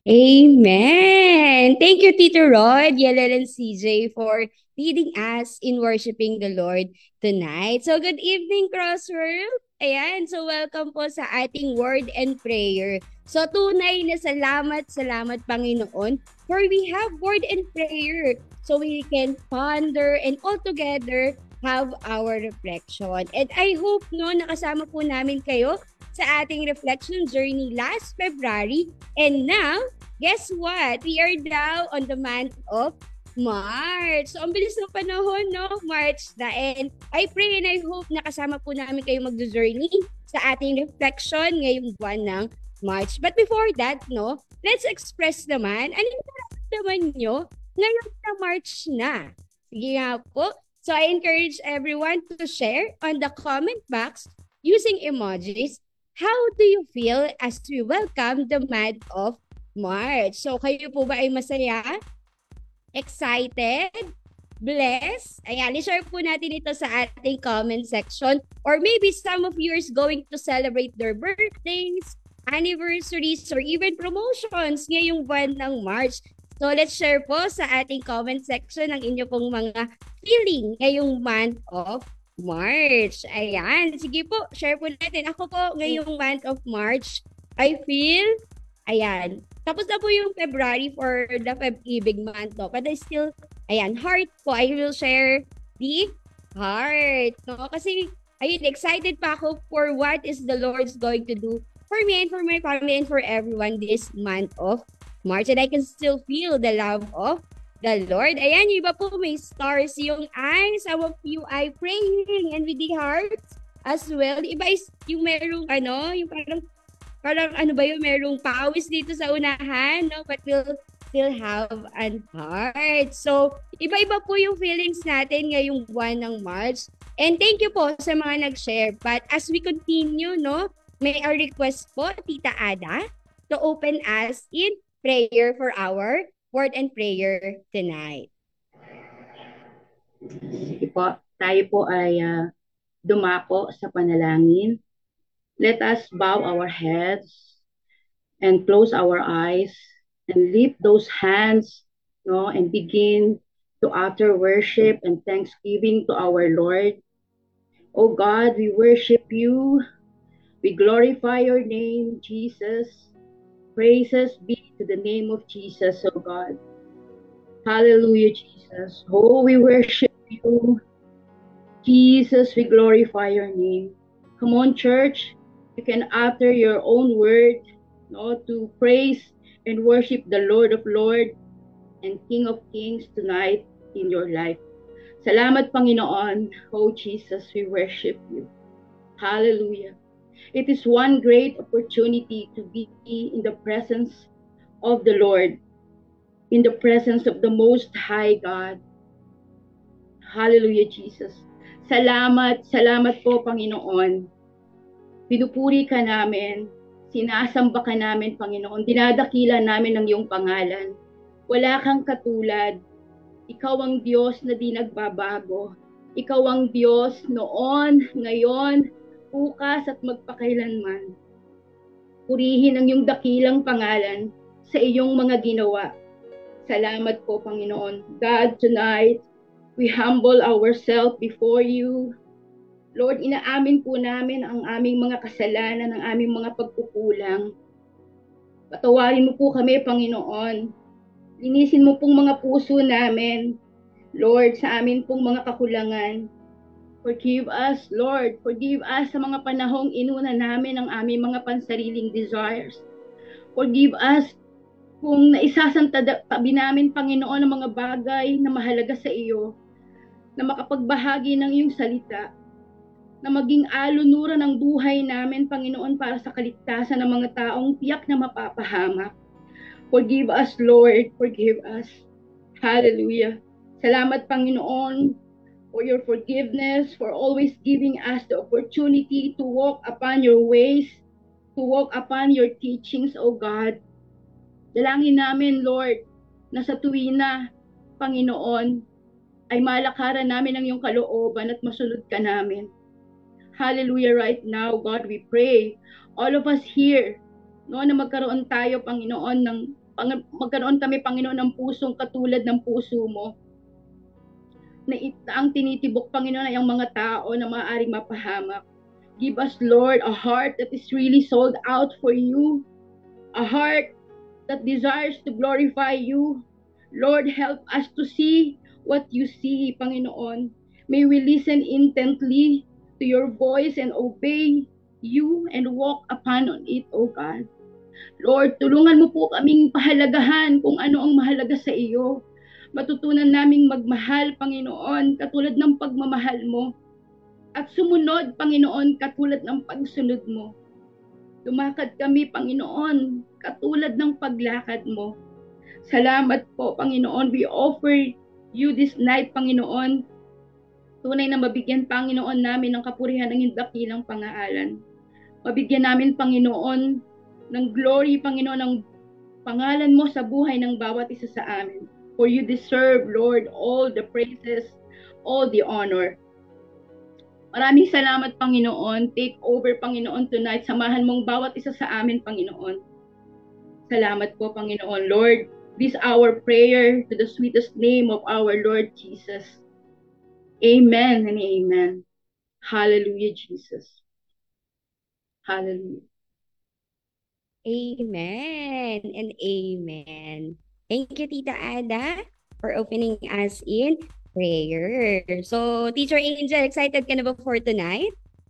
Amen. Thank you, Tito Rod, Yelel, and CJ for leading us in worshiping the Lord tonight. So, good evening, Crossworld. Ayan, so welcome po sa ating word and prayer. So, tunay na salamat, Panginoon, for we have word and prayer. So, we can ponder and all together have our reflection. And I hope, no, nakasama po namin kayo sa ating reflection journey last February. And now, guess what? We are now on the month of March. So, ang bilis ng panahon, no? March na. And I pray and I hope nakasama po namin kayo mag-journey sa ating reflection ngayong buwan ng March. But before that, no, let's express naman, ano yung nararamdaman nyo ngayon na March na? Sige nga po. So, I encourage everyone to share on the comment box using emojis. How do you feel as we welcome the month of March? So, kayo po ba ay masaya? Excited? Blessed? Ayan, i-share po natin ito sa ating comment section. Or maybe some of you is going to celebrate their birthdays, anniversaries, or even promotions ngayong buwan ng March. So, let's share po sa ating comment section ang inyo pong mga feeling ngayong month of March. Ayan, sige po, share po natin. Ako po ngayong month of March, I feel, ayan, tapos na po yung February for the Feb-ibig month, no? But I still, ayan, heart po, I will share the heart, no? Kasi, ayun, excited pa ako for what is the Lord's going to do for me and for my family and for everyone this month of March. And I can still feel the love of the Lord. Ayan, yung iba po may stars yung eyes. Some of you ay praying and with the hearts as well. Iba is yung merong ano, yung parang ano ba yun, merong pawis dito sa unahan, no? But we'll still have an heart. So, iba-iba po yung feelings natin ngayong buwan ng March. And thank you po sa mga nag-share. But as we continue, no, may a request po, Tita Ada, to open us in prayer for our word and prayer tonight. Sige po, tayo po ay dumako sa panalangin. Let us bow our heads and close our eyes and lift those hands, no, and begin to utter worship and thanksgiving to our Lord. Oh God, we worship you. We glorify your name, Jesus. Praises be to the name of Jesus, oh God. Hallelujah, Jesus. Oh, we worship you. Jesus, we glorify your name. Come on, church. You can utter your own word, no, to praise and worship the Lord of Lords and King of Kings tonight in your life. Salamat, Panginoon. Oh, Jesus, we worship you. Hallelujah. It is one great opportunity to be in the presence of the Lord, in the presence of the Most High God. Hallelujah, Jesus. Salamat, salamat po, Panginoon. Pinupuri ka namin, sinasamba ka namin, Panginoon. Dinadakila namin ang iyong pangalan. Wala kang katulad. Ikaw ang Diyos na di nagbabago. Ikaw ang Diyos noon, ngayon, bukas at magpakailanman. Purihin ang iyong dakilang pangalan sa iyong mga ginawa. Salamat po, Panginoon. God, tonight, we humble ourselves before you. Lord, inaamin po namin ang aming mga kasalanan, ang aming mga pagkukulang. Patawarin mo po kami, Panginoon. Linisin mo pong mga puso namin, Lord, sa amin pong mga kakulangan. Forgive us, Lord. Forgive us sa mga panahong inuna namin ang aming mga pansariling desires. Forgive us kung naisasantabi namin, Panginoon, ang mga bagay na mahalaga sa iyo, na makapagbahagi ng iyong salita, na maging alunuran ng buhay namin, Panginoon, para sa kaligtasan ng mga taong tiyak na mapapahamak. Forgive us, Lord. Forgive us. Hallelujah. Salamat, Panginoon, for your forgiveness, for always giving us the opportunity to walk upon your ways, to walk upon your teachings, O God. Dalangin namin, Lord, na sa tuwina, Panginoon, ay malakaran namin ang iyong kalooban at masunod ka namin. Hallelujah, right now, God, we pray. All of us here, no, na magkaroon tayo, Panginoon, ng magkaroon kami, Panginoon, ng pusong katulad ng puso mo, na ang tinitibok, Panginoon, ay ang mga tao na maaaring mapahamak. Give us, Lord, a heart that is really sold out for you, a heart that desires to glorify you. Lord, help us to see what you see, Panginoon. May we listen intently to your voice and obey you and walk upon it, O God. Lord, tulungan mo po kaming pahalagahan kung ano ang mahalaga sa iyo. Matutunan naming magmahal, Panginoon, katulad ng pagmamahal mo. At sumunod, Panginoon, katulad ng pagsunod mo. Lumakad kami, Panginoon, katulad ng paglakad mo. Salamat po, Panginoon. We offer you this night, Panginoon. Tunay na mabigyan, Panginoon, namin ng kapurihan ng hindakilang pangalan. Mabigyan namin, Panginoon, ng glory, Panginoon, ng pangalan mo sa buhay ng bawat isa sa amin. For you deserve, Lord, all the praises, all the honor. Maraming salamat, Panginoon. Take over, Panginoon, tonight. Samahan mong bawat isa sa amin, Panginoon. Salamat po, Panginoon. Lord, this our prayer to the sweetest name of our Lord Jesus. Amen and amen. Hallelujah, Jesus. Hallelujah. Amen and amen. Thank you, Tita Ada, for opening us in prayer. So, Teacher Angel, excited ka na ba for tonight?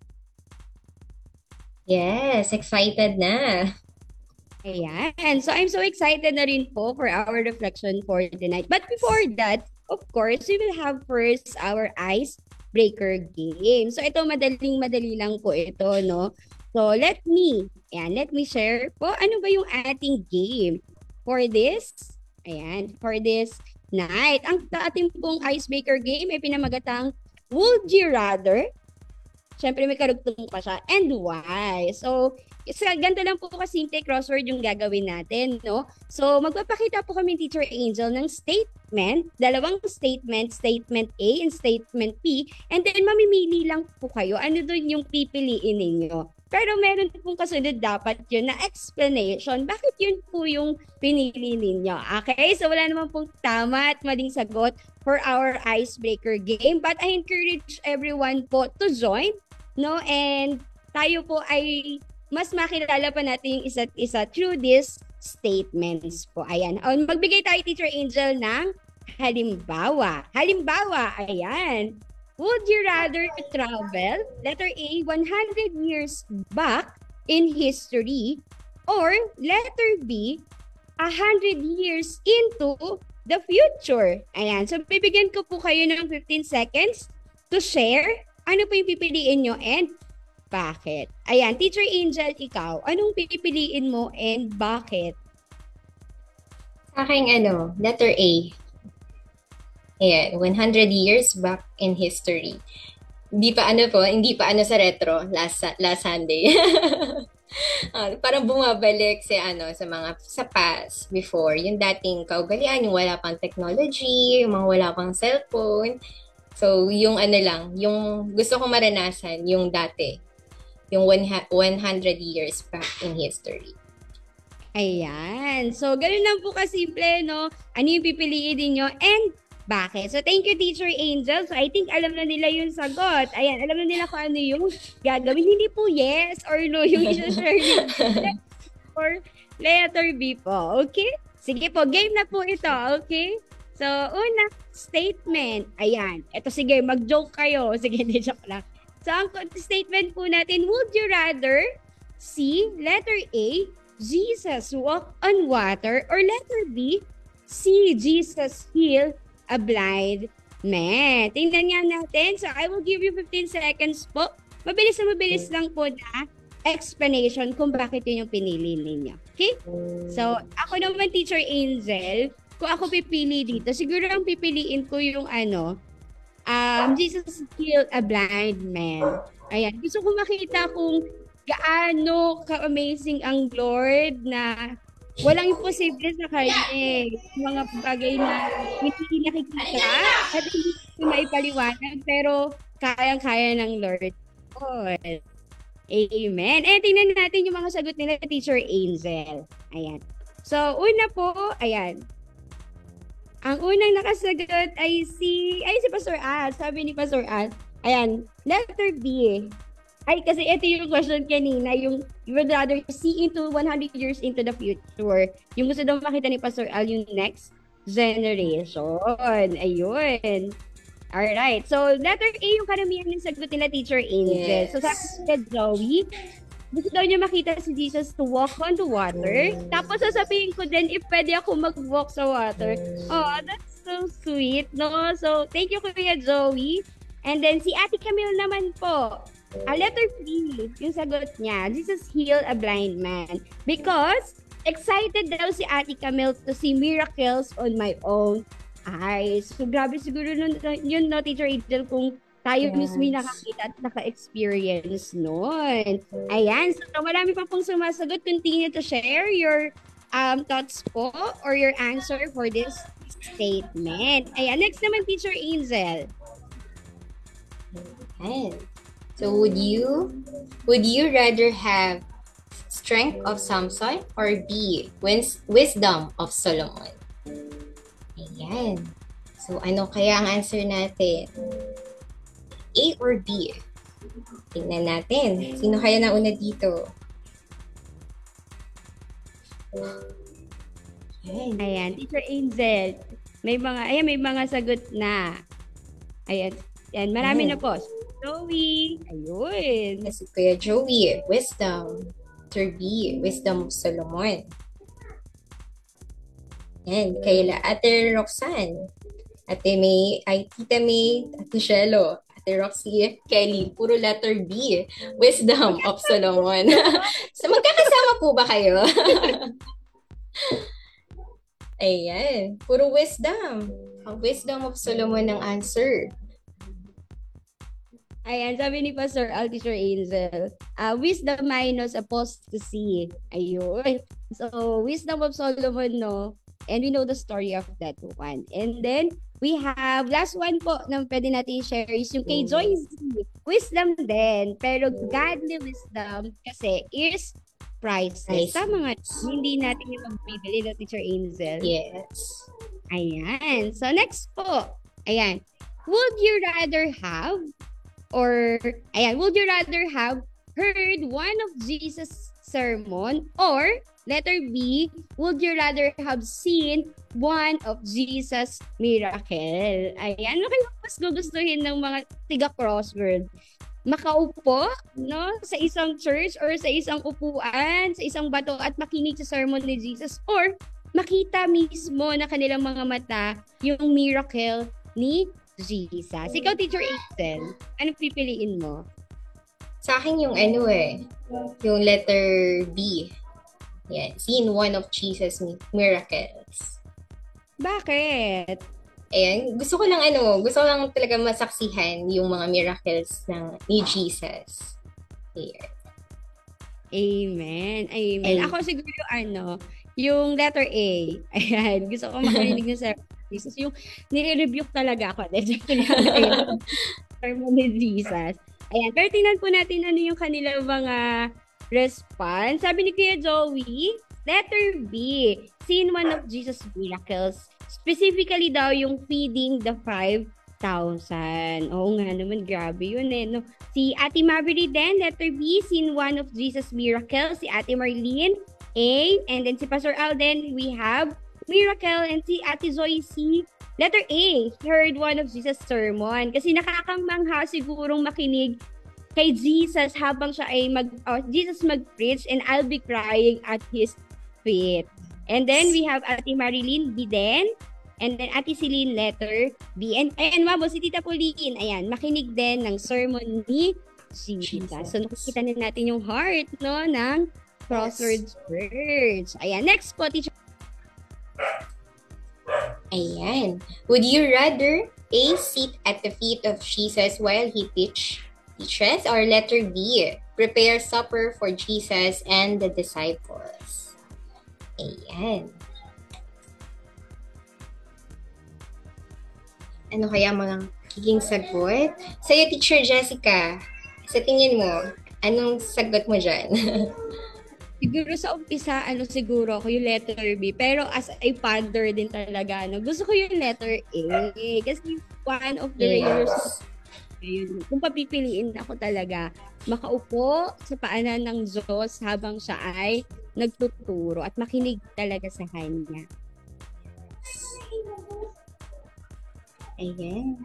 Yes, excited na. Ayan. So, I'm so excited na rin po for our reflection for tonight. But before that, of course, we will have first our icebreaker game. So, ito, madaling-madali lang po ito, no? So, let me share po, ano ba yung ating game for this? Ayan, for this night. Ang ating pong icebreaker game ay pinamagatang Would You Rather? Siyempre may karugtong pa siya. And why? So, ganito lang po kasimple crossword yung gagawin natin, no? So, magpapakita po kami, Teacher Angel, ng statement, dalawang statement, statement A and statement B, and then mamimili lang po kayo ano doon yung pipiliin ninyo. Pero meron pong kasunod dapat yun na explanation. Bakit yun po yung pinili ninyo? Okay? So, wala naman pong tama at maling sagot for our icebreaker game. But I encourage everyone po to join, no? And tayo po ay mas makilala pa natin yung isa't isa through these statements po. Ayan. Magbigay tayo, Teacher Angel, ng halimbawa. Halimbawa, ayan. Would you rather travel, letter A, 100 years back in history, or letter B, 100 years into the future? Ayan. So, bibigyan ko po kayo ng 15 seconds to share ano po yung pipiliin nyo and bakit. Ayan. Teacher Angel, ikaw, anong pipiliin mo and bakit? Sa akin, letter A. Ayan, 100 years back in history. Hindi pa sa retro last Sunday. Parang bumabalik sa past before, yung dating kaugalian, yung wala pang technology, yung mga wala pang cellphone. So, yung yung gusto kong maranasan, yung dati, yung 100 years back in history. Ayan. So, ganun lang po kasimple, no? Ano yung pipiliin ninyo and bakit? So, thank you, Teacher Angel. So, I think alam na nila yung sagot. Ayan, alam na nila kung ano yung gagawin. Hindi po yes or no yung isa-share nyo. Or letter B po. Okay? Sige po, game na po ito. Okay? So, una, statement. Ayan. Ito, sige, mag-joke kayo. Sige, hindi joke lang. So, ang statement po natin, would you rather C, letter A, Jesus walk on water, or letter B, C, Jesus heal a blind man? Tingnan nga natin. So, I will give you 15 seconds po. Mabilis na mabilis lang po na explanation kung bakit yun yung pinili ninyo. Okay? So, ako naman, Teacher Angel, kung ako pipili dito, siguro ang pipiliin ko yung Jesus healed a blind man. Ayan. Gusto ko makita kung gaano ka-amazing ang Lord na walang imposible sa kanya eh. Mga bagay na hindi nakikita at hindi ko maipaliwanag, pero kayang-kaya ng Lord. Oh, amen. Eh, tingnan natin yung mga sagot nila, Teacher Angel. Ayan. So, una po, ayan. Ang unang nakasagot ay si Pastor Al. Sabi ni Pastor Al, ayan, letter B. Ay, kasi ito yung question kanina, yung you would rather see into 100 years into the future. Yung gusto daw makita ni Pastor Al, yung next generation. Ayun. Alright. So, letter A yung karamihan ng sagot nila, Teacher Angel. Yes. So, sabi ni Joey, gusto daw niya makita si Jesus to walk on the water. Tapos sasabihin ko din if pwede ako mag-walk sa water. Oh, that's so sweet, no? So, thank you, Kuya Joey. And then, si Ate Camille naman po. Letter B, yung sagot niya, Jesus healed a blind man. Because, excited daw si Ate Camille to see miracles on my own eyes. So, grabe siguro yun, no, Teacher Angel, kung tayo mismo yung nakakita at naka-experience nun. Ayan. So, marami pa pong sumasagot. Continue to share your thoughts po or your answer for this statement. Ayan. Next naman, Teacher Angel. Ayan. So, would you rather have strength of Samson or B, wisdom of Solomon? Ayan. So, ano kaya ang answer natin? A or B? Tingnan natin. Sino kaya nauna dito? Ayan, Teacher Angel. May mga sagot na. Ayan, marami na po. Joey. Ayun. Kasi Kuya Joey, wisdom. Sir B, wisdom of Solomon. Ayan, kayla Ate Roxanne. Ate May, Tita May, Ate Shelo. Roxy, Kelly, puro letter B, wisdom of Solomon. So, magkakasama po ba kayo? Ayan, puro wisdom. Ang wisdom of Solomon ang answer. Ayan, sabi ni Pastor Teacher Angel, wisdom minus apostasy. Ayun. So, wisdom of Solomon, no? And we know the story of that one. And then, we have, last one po na pwede natin share is yung kay Joyce. Wisdom din. Pero godly wisdom kasi is priceless. Tama nga. Hindi natin yung magbibili na Teacher Angel. Yes. Ayan. So, next po. Ayan. Would you rather have heard one of Jesus' sermon or letter B, would you rather have seen one of Jesus' miracle? Ayan, ano kayo mas gugustuhin ng mga tiga-crossword? Makaupo, no, sa isang church or sa isang upuan, sa isang bato at makinig sa sermon ni Jesus or makita mismo na kanilang mga mata yung miracle ni Jesus. Ikaw, Teacher Angel, ano pipiliin mo? Sa akin yung yung letter B. Yan, seen one of Jesus' miracles. Bakit? Ayan, gusto ko lang talaga masaksihan yung mga miracles ni Jesus. Ayan. Amen. Ako siguro yung letter A. Ayan, gusto ko makarinig ng Jesus. Yung nire-rebuke talaga ako. Sermon ni Jesus. Ayan, pero tingnan po natin ano yung kanilang mga response. Sabi ni Kuya Joey, letter B, seen one of Jesus' miracles. Specifically daw yung feeding the 5,000. Oo nga naman, grabe yun no? Si Ate Maveri din, letter B, seen one of Jesus' miracles. Si Ate Marlene, A. And then si Pastor Alden, we have miracle. And si Ate Zoe C, letter A, heard one of Jesus' sermon. Kasi nakakamangha sigurong makinig kay Jesus habang siya ay Jesus mag-preach and I'll be crying at His feet. And then we have Ate Marilyn B din. And then Ate Celine, letter B. And mabo, si Tita Pauline, ayan, makinig din ng sermon ni Jesus. So nakikita na natin yung heart, no, ng Crossroads Church. Ayan, next po, Teacher. Ayan. Would you rather A, sit at the feet of Jesus while He teaches, or letter B, prepare supper for Jesus and the disciples? Ayan. Ano kaya mga magiging sagot? Sa'yo, Teacher Jessica, sa tingin mo, anong sagot mo dyan? Siguro sa umpisa, siguro ako yung letter B. Pero as a ponder din talaga, gusto ko yung letter A. Kasi one of the rarest Yes. yun. Kung papipiliin ako talaga, makaupo sa paanan ng Diyos habang siya ay nagtuturo at makinig talaga sa Kanya. Ayan.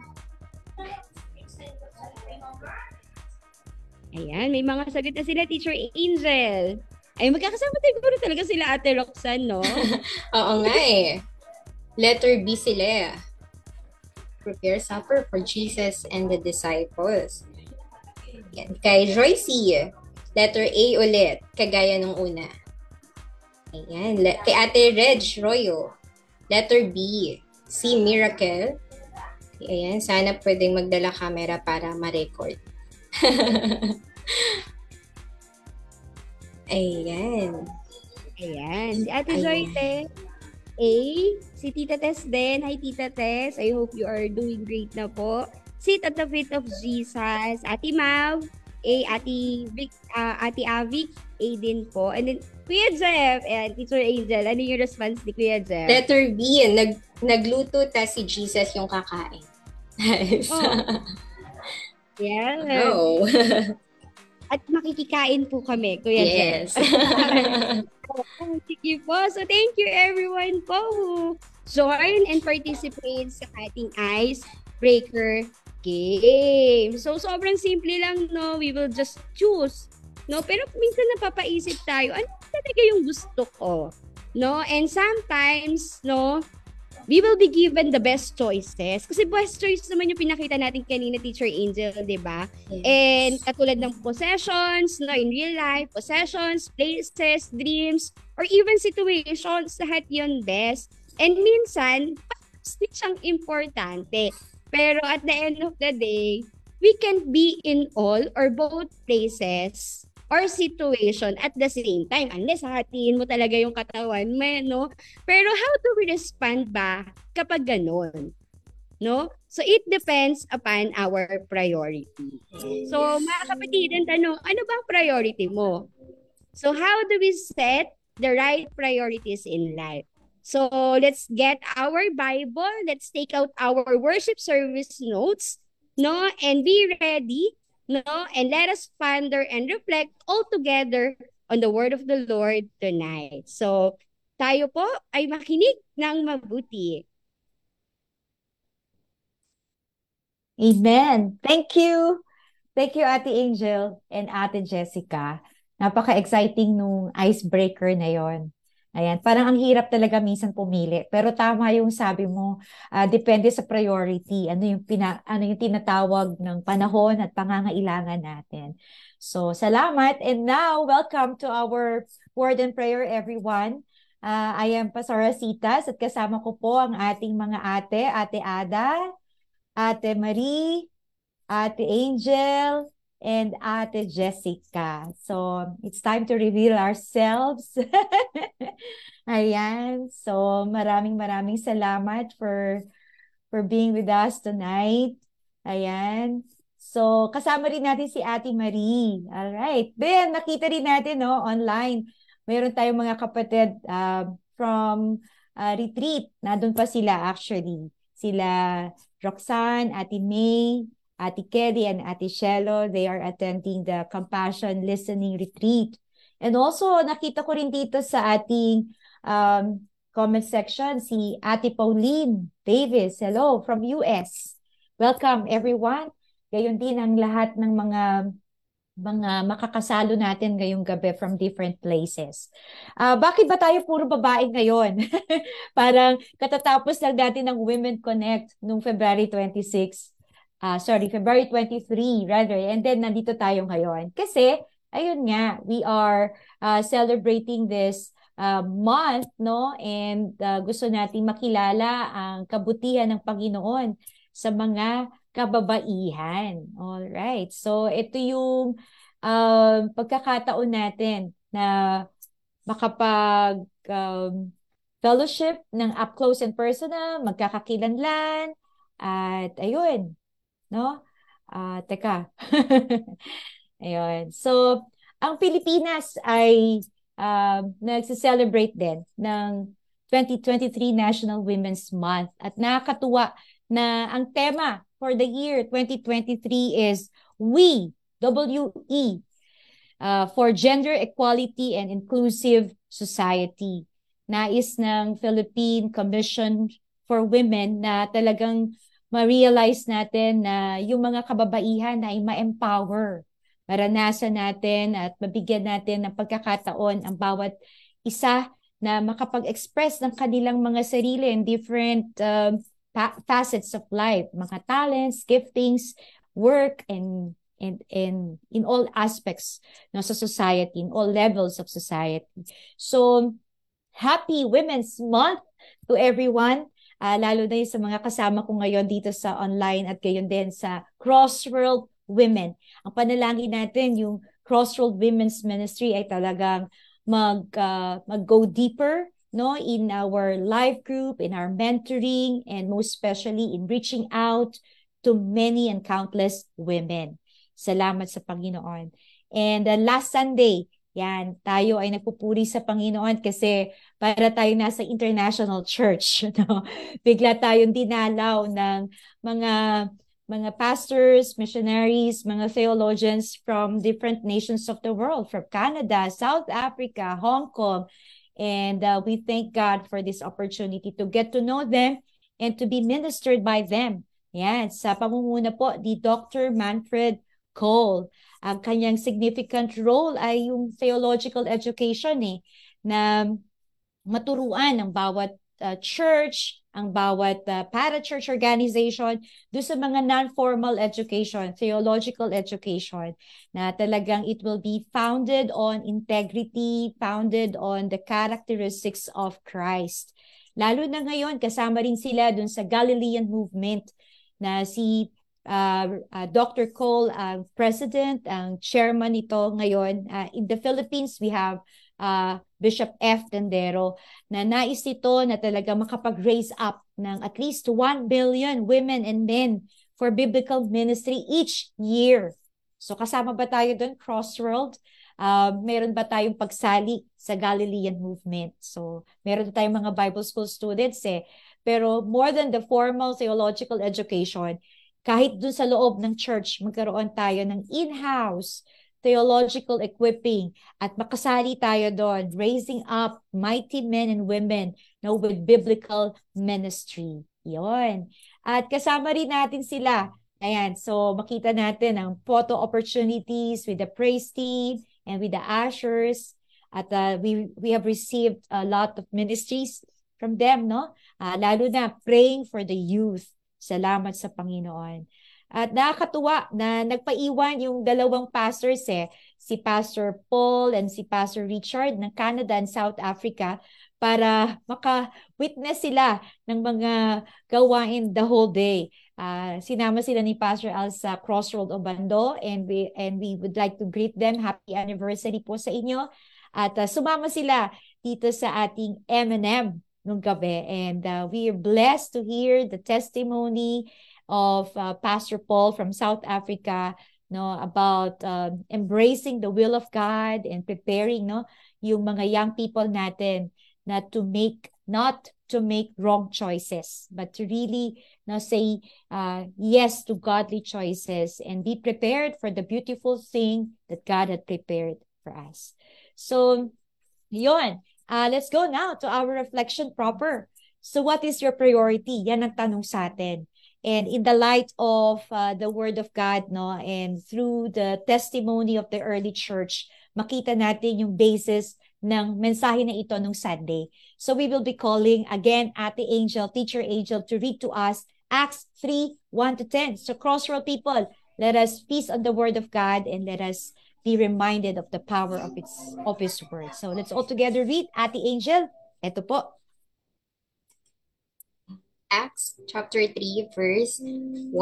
Ayan, may mga sagot na sila, Teacher Angel. Ay, magkakasama siguro talaga sila Ate Roxanne, no? Oo nga eh. Letter B sila. Prepare supper for Jesus and the disciples. Yan. Kay Joyce, letter A ulit, kagaya nung una. Ayan. Kay Ate Reg Royo, letter B, si Miracle. Ayan, sana pwedeng magdala camera para ma-record. Ayan. Ayan. Si Ate Ayan. Joyce, A. Si Tita Tess din. Hi, Tita Tess. I hope you are doing great na po. Sit at the feet of Jesus. Ate Mav, A. Ate Avic, A din po. And then, Kuya Jeff, and Teacher Angel, ano yung response ni Kuya Jeff? Letter B, nagluto ta si Jesus yung kakain. Nice. Oh. Yes. Oh. At makikikain po kami, Kuya Yes. Jeff. Sige po. So, thank you everyone po who join and participate sa ating icebreaker game. So, sobrang simple lang, no? We will just choose, no? Pero minsan napapaisip tayo, ano talaga yung gusto ko? No? And sometimes, no, we will be given the best choices. Kasi best choice naman yung pinakita natin kanina, Teacher Angel, di ba? Yes. And katulad ng possessions, no, in real life, possessions, places, dreams, or even situations, lahat yun best. And minsan, din siyang importante. Pero at the end of the day, we can be in all or both places or situation at the same time. Unless hahatiin mo talaga yung katawan mo, no? Pero how do we respond ba kapag ganun? No? So it depends upon our priority. So mga kapatid, ang tanong, ano ba ang priority mo? So how do we set the right priorities in life? So let's get our Bible, let's take out our worship service notes, no? And be ready, no? And let us ponder and reflect all together on the word of the Lord tonight. So tayo po ay makinig ng mabuti. Amen. Thank you. Thank you, Ate Angel and Ate Jessica. Napaka-exciting nung icebreaker na yon. Ayan, parang ang hirap talaga minsan pumili. Pero tama yung sabi mo, depende sa priority. Ano yung tinatawag ng panahon at pangangailangan natin. So, salamat. And now, welcome to our word and prayer, everyone. I am Pastor Rasitas at kasama ko po ang ating mga Ate Ada, Ate Marie, Ate Angel, and Ate Jessica. So, it's time to reveal ourselves. Ayan. So, maraming salamat for being with us tonight. Ayan. So, kasama rin natin si Ate Marie. Alright. Then, nakita rin natin, no, online. Meron tayong mga kapatid from retreat. Nandun pa sila actually. Sila Roxanne, Ate May, Ate Kelly, and Ate Shelo. They are attending the Compassion Listening Retreat. And also, nakita ko rin dito sa ating comment section, si Ate Pauline Davis. Hello, from US. Welcome, everyone. Gayon din ang lahat ng mga makakasalo natin ngayong gabi from different places. Bakit ba tayo puro babae ngayon? Parang katatapos lang natin ng Women Connect noong February 26. February 23 rather. And then nandito tayo ngayon. Kasi, ayun nga, we are celebrating this month, no? And gusto nating makilala ang kabutihan ng Panginoon sa mga kababaihan. All right. So, ito yung pagkakataon natin na makapag fellowship ng up close and personal, magkakakilanlan, at ayun, no? Teka. Ayun. So, ang Pilipinas ay nagse-celebrate din ng 2023 National Women's Month. At nakakatuwa na ang tema for the year 2023 is WE, W-E, for Gender Equality and Inclusive Society. Nais ng Philippine Commission for Women na talagang ma-realize natin na yung mga kababaihan na ay ma-empower. Maranasan natin at mabigyan natin ng pagkakataon ang bawat isa na makapag-express ng kanilang mga sarili in different facets of life, mga talents, giftings, work, and in all aspects no, sa society, in all levels of society. So, happy Women's Month to everyone, lalo na yung sa mga kasama ko ngayon dito sa online at gayon din sa Crossworld Women. Ang panalangin natin, yung Crossworld Women's Ministry ay talagang mag-go deeper no, in our life group, in our mentoring, and most especially in reaching out to many and countless women. Salamat sa Panginoon. And last Sunday, yan, tayo ay nagpupuri sa Panginoon kasi para tayo nasa international church. No? Bigla tayong dinalaw ng mga pastors, missionaries, mga theologians from different nations of the world, from Canada, South Africa, Hong Kong. And we thank God for this opportunity to get to know them and to be ministered by them. Yan, sa pamumuna po ni Dr. Manfred Cole. Ang kanyang significant role ay yung theological education na maturuan ang bawat church, ang bawat para-church organization doon sa mga non-formal education, theological education, na talagang it will be founded on integrity, founded on the characteristics of Christ. Lalo na ngayon, kasama rin sila doon sa Galilean movement na si Dr. Cole, president, ang chairman nito ngayon. In the Philippines, we have Bishop F. Tendero na nais ito na talaga makapag-raise up ng at least 1 billion women and men for biblical ministry each year. So kasama ba tayo doon, Crossworld? Meron ba tayong pagsali sa Galilean movement? So meron tayong mga Bible school students pero more than the formal theological education, kahit dun sa loob ng church, magkaroon tayo ng in-house theological equipping at makasali tayo doon, raising up mighty men and women now with biblical ministry. Yon. At kasama rin natin sila. Ayan, so makita natin ang photo opportunities with the praise team and with the ushers. At we have received a lot of ministries from them, no? Lalo na praying for the youth. Salamat sa Panginoon. At nakakatuwa na nagpaiwan yung dalawang pastors si Pastor Paul and si Pastor Richard ng Canada and South Africa para maka-witness sila ng mga gawain the whole day. Sinama sila ni Pastor Al sa Crossroad Obando and we would like to greet them. Happy anniversary po sa inyo. At sumama sila dito sa ating M&M nung gabi. And we are blessed to hear the testimony of Pastor Paul from South Africa, no, about embracing the will of God and preparing, no, yung mga young people natin not to make wrong choices, but to really say yes to godly choices and be prepared for the beautiful thing that God had prepared for us. So, yun. Let's go now to our reflection proper. So what is your priority? Yan ang tanong sa atin. And in the light of the Word of God, no, and through the testimony of the early church, makita natin yung basis ng mensahe na ito nung Sunday. So we will be calling again Ate Angel, Teacher Angel, to read to us Acts 3:1-10. So Crossroad people, let us feast on the Word of God and let us be reminded of the power of His Word. So let's all together read. Ate Angel, eto po. Acts chapter 3, verse 1-10.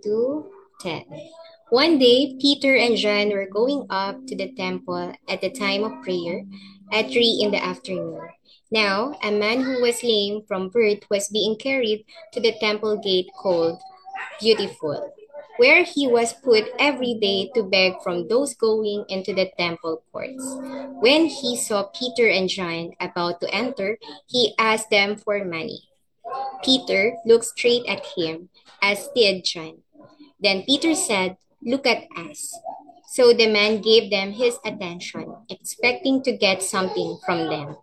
One day, Peter and John were going up to the temple at the time of prayer at 3 in the afternoon. Now, a man who was lame from birth was being carried to the temple gate called Beautiful, where he was put every day to beg from those going into the temple courts. When he saw Peter and John about to enter, he asked them for money. Peter looked straight at him, as did John. Then Peter said, "Look at us." So the man gave them his attention, expecting to get something from them.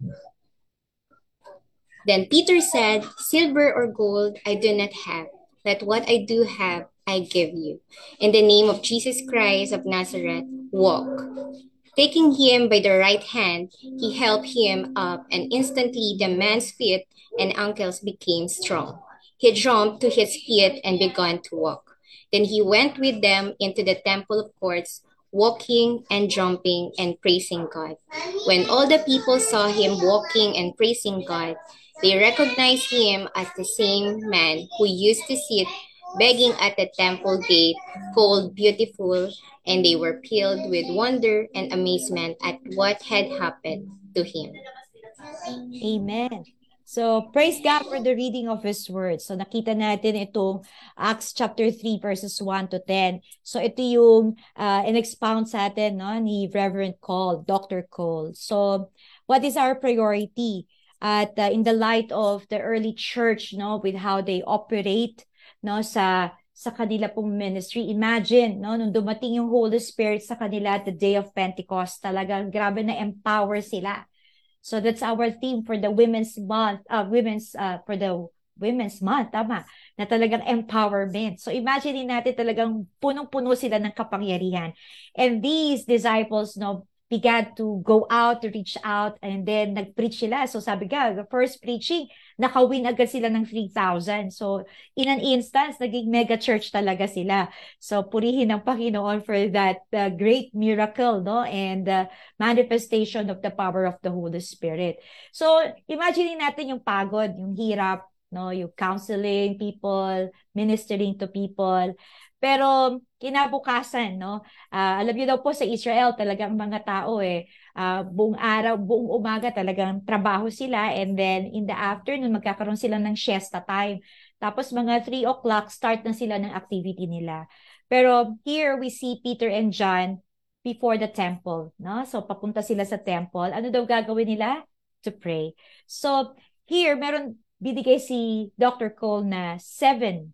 Then Peter said, "Silver or gold I do not have, but what I do have I give you. In the name of Jesus Christ of Nazareth, walk." Taking him by the right hand, he helped him up, and instantly the man's feet and ankles became strong. He jumped to his feet and began to walk. Then he went with them into the temple courts, walking and jumping and praising God. When all the people saw him walking and praising God, they recognized him as the same man who used to sit begging at the temple gate called Beautiful, and they were filled with wonder and amazement at what had happened to him. Amen. So, praise God for the reading of His Word. So, nakita natin itong Acts chapter 3 verses 1 to 10. So, ito yung in-expound sa atin no, ni Reverend Cole, Dr. Cole. So, what is our priority? At in the light of the early church, no, with how they operate, no, sa kanila pong ministry. Imagine, no, nung dumating yung Holy Spirit sa kanila at the day of Pentecost, talagang grabe na empower sila. So that's our theme for the Women's Month, for the Women's Month, tama, na talagang empowerment. So imagine natin talagang punong-puno sila ng kapangyarihan. And these disciples, no, began to go out, to reach out, and then nag-preach sila. So sabi ka, the first preaching, nakawin agad sila ng 3,000. So in an instance, naging mega church talaga sila. So purihin ng Panginoon for that great miracle, no? And manifestation of the power of the Holy Spirit. So imagine natin yung pagod, yung hirap, no? Yung counseling people, ministering to people. Pero kinabukasan, no? Alam niyo daw po sa Israel, talagang mga tao buong araw, buong umaga talagang trabaho sila, and then in the afternoon magkakaroon sila ng siesta time. Tapos mga 3 o'clock start na sila ng activity nila. Pero here we see Peter and John before the temple, no? So papunta sila sa temple. Ano daw gagawin nila? To pray. So here meron binigay si Dr. Cole na seven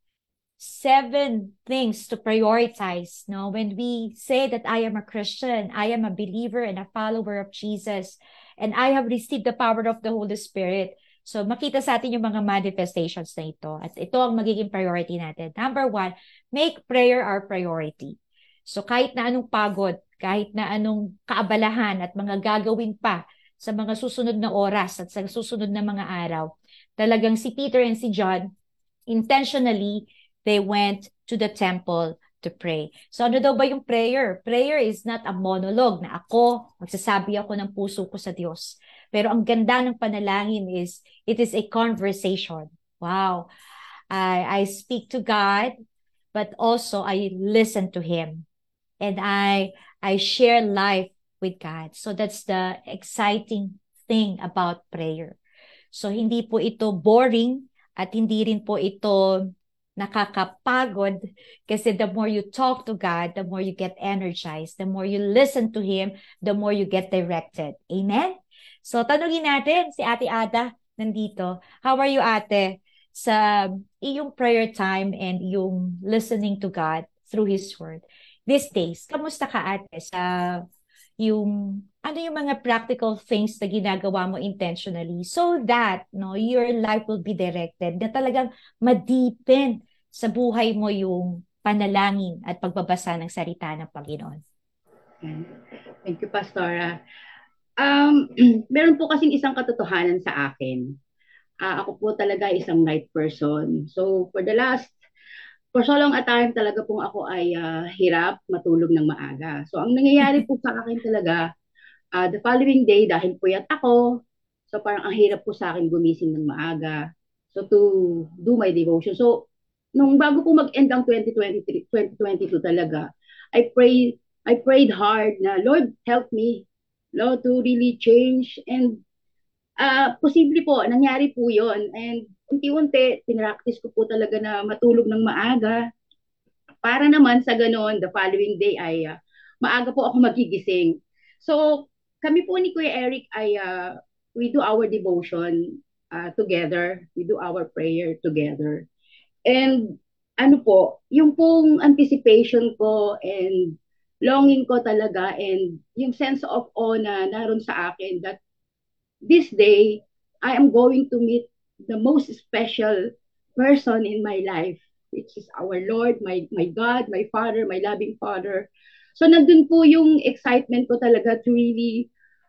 things to prioritize. No, when we say that I am a Christian, I am a believer and a follower of Jesus, and I have received the power of the Holy Spirit. So makita sa atin yung mga manifestations na ito. At ito ang magiging priority natin. Number 1, make prayer our priority. So kahit na anong pagod, kahit na anong kaabalahan at mga gagawin pa sa mga susunod na oras at sa susunod na mga araw, talagang si Peter and si John, intentionally, they went to the temple to pray. So ano daw ba yung prayer? Prayer is not a monologue na magsasabi ako ng puso ko sa Diyos. Pero ang ganda ng panalangin is, it is a conversation. Wow. I speak to God, but also I listen to Him. And I share life with God. So that's the exciting thing about prayer. So hindi po ito boring at hindi rin po ito nakakapagod, kasi the more you talk to God, the more you get energized. The more you listen to Him, the more you get directed. Amen? So tanungin natin si Ate Ada nandito. How are you, Ate, sa iyong prayer time and yung listening to God through His Word these days? Kamusta ka, Ate, sa yung mga practical things na ginagawa mo intentionally so that your life will be directed, na talagang madipin sa buhay mo yung panalangin at pagbabasa ng salita ng Panginoon. Thank you, Pastora. Meron po kasing isang katotohanan sa akin. Ako po talaga isang night person. So for so long a time talaga pong ako ay hirap matulog ng maaga. So ang nangyayari po sa akin talaga, the following day, dahil puyat ako, so parang ang hirap po sa akin gumising ng maaga. So to do my devotion. So nung bago po mag-end ang 2022 talaga, I prayed hard na, Lord, help me, Lord, to really change. And posible po, nangyari po yon. And unti-unti, pinractice ko po talaga na matulog ng maaga. para naman sa ganoon, the following day ay maaga po ako magigising. So, kami po ni Kuya Eric ay we do our devotion together. We do our prayer together. And ano po, yung pong anticipation ko and longing ko talaga and yung sense of awe na naroon sa akin that this day, I am going to meet the most special person in my life, which is our Lord, my God, my Father, my loving Father. So nandun po yung excitement ko talaga to really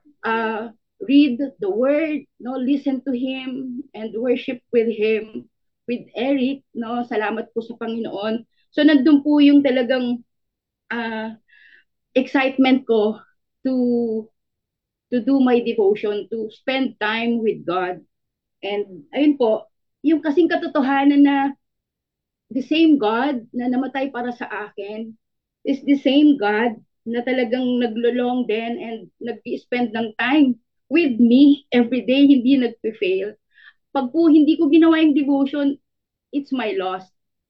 read the Word, no, listen to Him, and worship with Him, with Eric, no, salamat po sa Panginoon. So nandun po yung talagang uh, excitement ko to do my devotion, to spend time with God. And ayun po, yung kasing katotohanan na the same God na namatay para sa akin is the same God na talagang naglulong din and nag-spend ng time with me every day, hindi nagpe-fail. Pag po hindi ko ginawa yung devotion, it's my loss.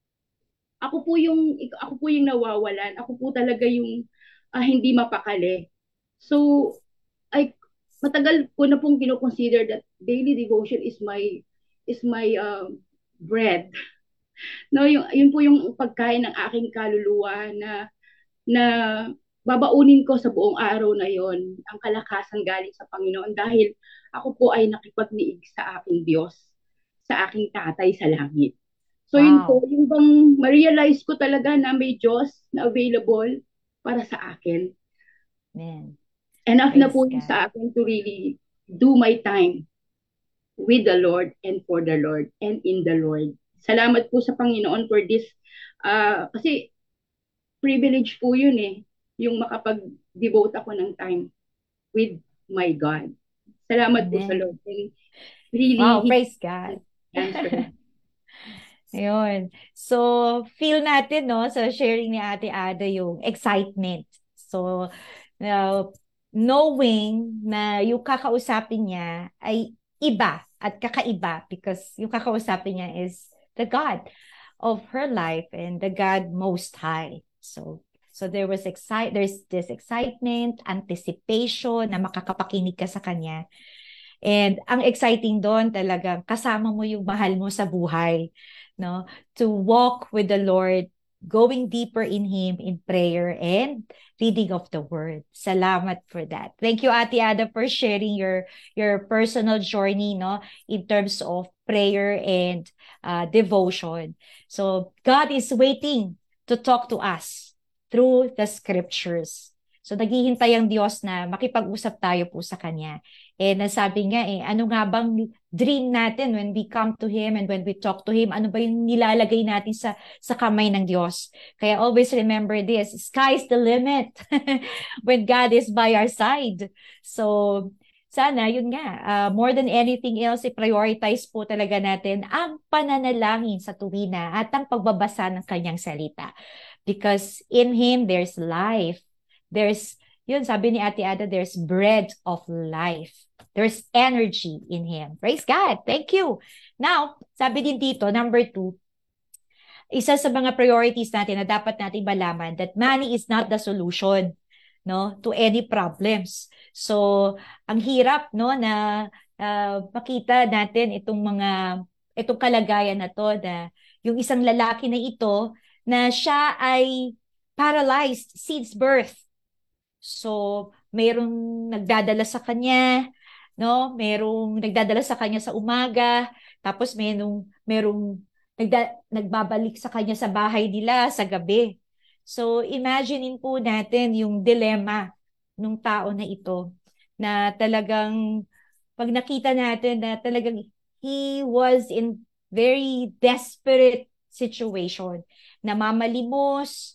Ako po yung nawawalan. Ako po talaga yung hindi mapakali. So, ay matagal ko na pong kino-consider that daily devotion is my bread. No, yun po yung pagkain ng aking kaluluwa na babaunin ko sa buong araw na yon ang kalakasan galing sa Panginoon dahil ako po ay nakipagniig sa aking Diyos, sa aking tatay sa langit. So yun po, Wow. yung bang ma-realize ko talaga na may Diyos na available para sa akin. Man. Enough na Praise po yun God. sa akin to really do my time with the Lord and for the Lord and in the Lord. Salamat po sa Panginoon for this. Kasi privilege po yun yung makapag-devote ako ng time with my God. Salamat po sa Amen. Lord. And really, Wow, He praise God. answered. Ayun. So, feel natin, no, sa sharing ni Ate Ada yung excitement. So, uh, knowing na yung kakausapin niya ay iba at kakaiba because yung kakausapin niya is the God of her life and the God Most High. So there's this excitement, anticipation na makakapakinig ka sa kanya. And ang exciting doon talagang kasama mo yung mahal mo sa buhay, no? To walk with the Lord, going deeper in Him in prayer and reading of the Word. Salamat for that. Thank you, Ate Ada, for sharing your personal journey, no, in terms of prayer and devotion. So God is waiting to talk to us through the scriptures. So naghihintay ang Diyos na makipag-usap tayo po sa Kanya. Nasabi nga ano nga bang dream natin when we come to Him and when we talk to Him? Ano ba yung nilalagay natin sa kamay ng Diyos? Kaya always remember this, sky's the limit when God is by our side. So, sana, yun nga, more than anything else, i-prioritize po talaga natin ang pananalangin sa tuwina at ang pagbabasa ng Kanyang salita. Because in Him, there's life. Yun, sabi ni Ate Ada, there's bread of life. There's energy in Him. Praise God. Thank you. Now, sabi din dito, number 2, isa sa mga priorities natin na dapat nating malaman that money is not the solution, no, to any problems. So, ang hirap, no, na makita natin itong kalagayan na to na yung isang lalaki na ito na siya ay paralyzed since birth. So, mayroong nagdadala sa kanya, no? Mayroong nagdadala sa kanya sa umaga, tapos mayroong nagbabalik sa kanya sa bahay nila sa gabi. So, imaginein po natin yung dilemma ng tao na ito na talagang pag nakita natin na talagang he was in very desperate situation, namamalimos,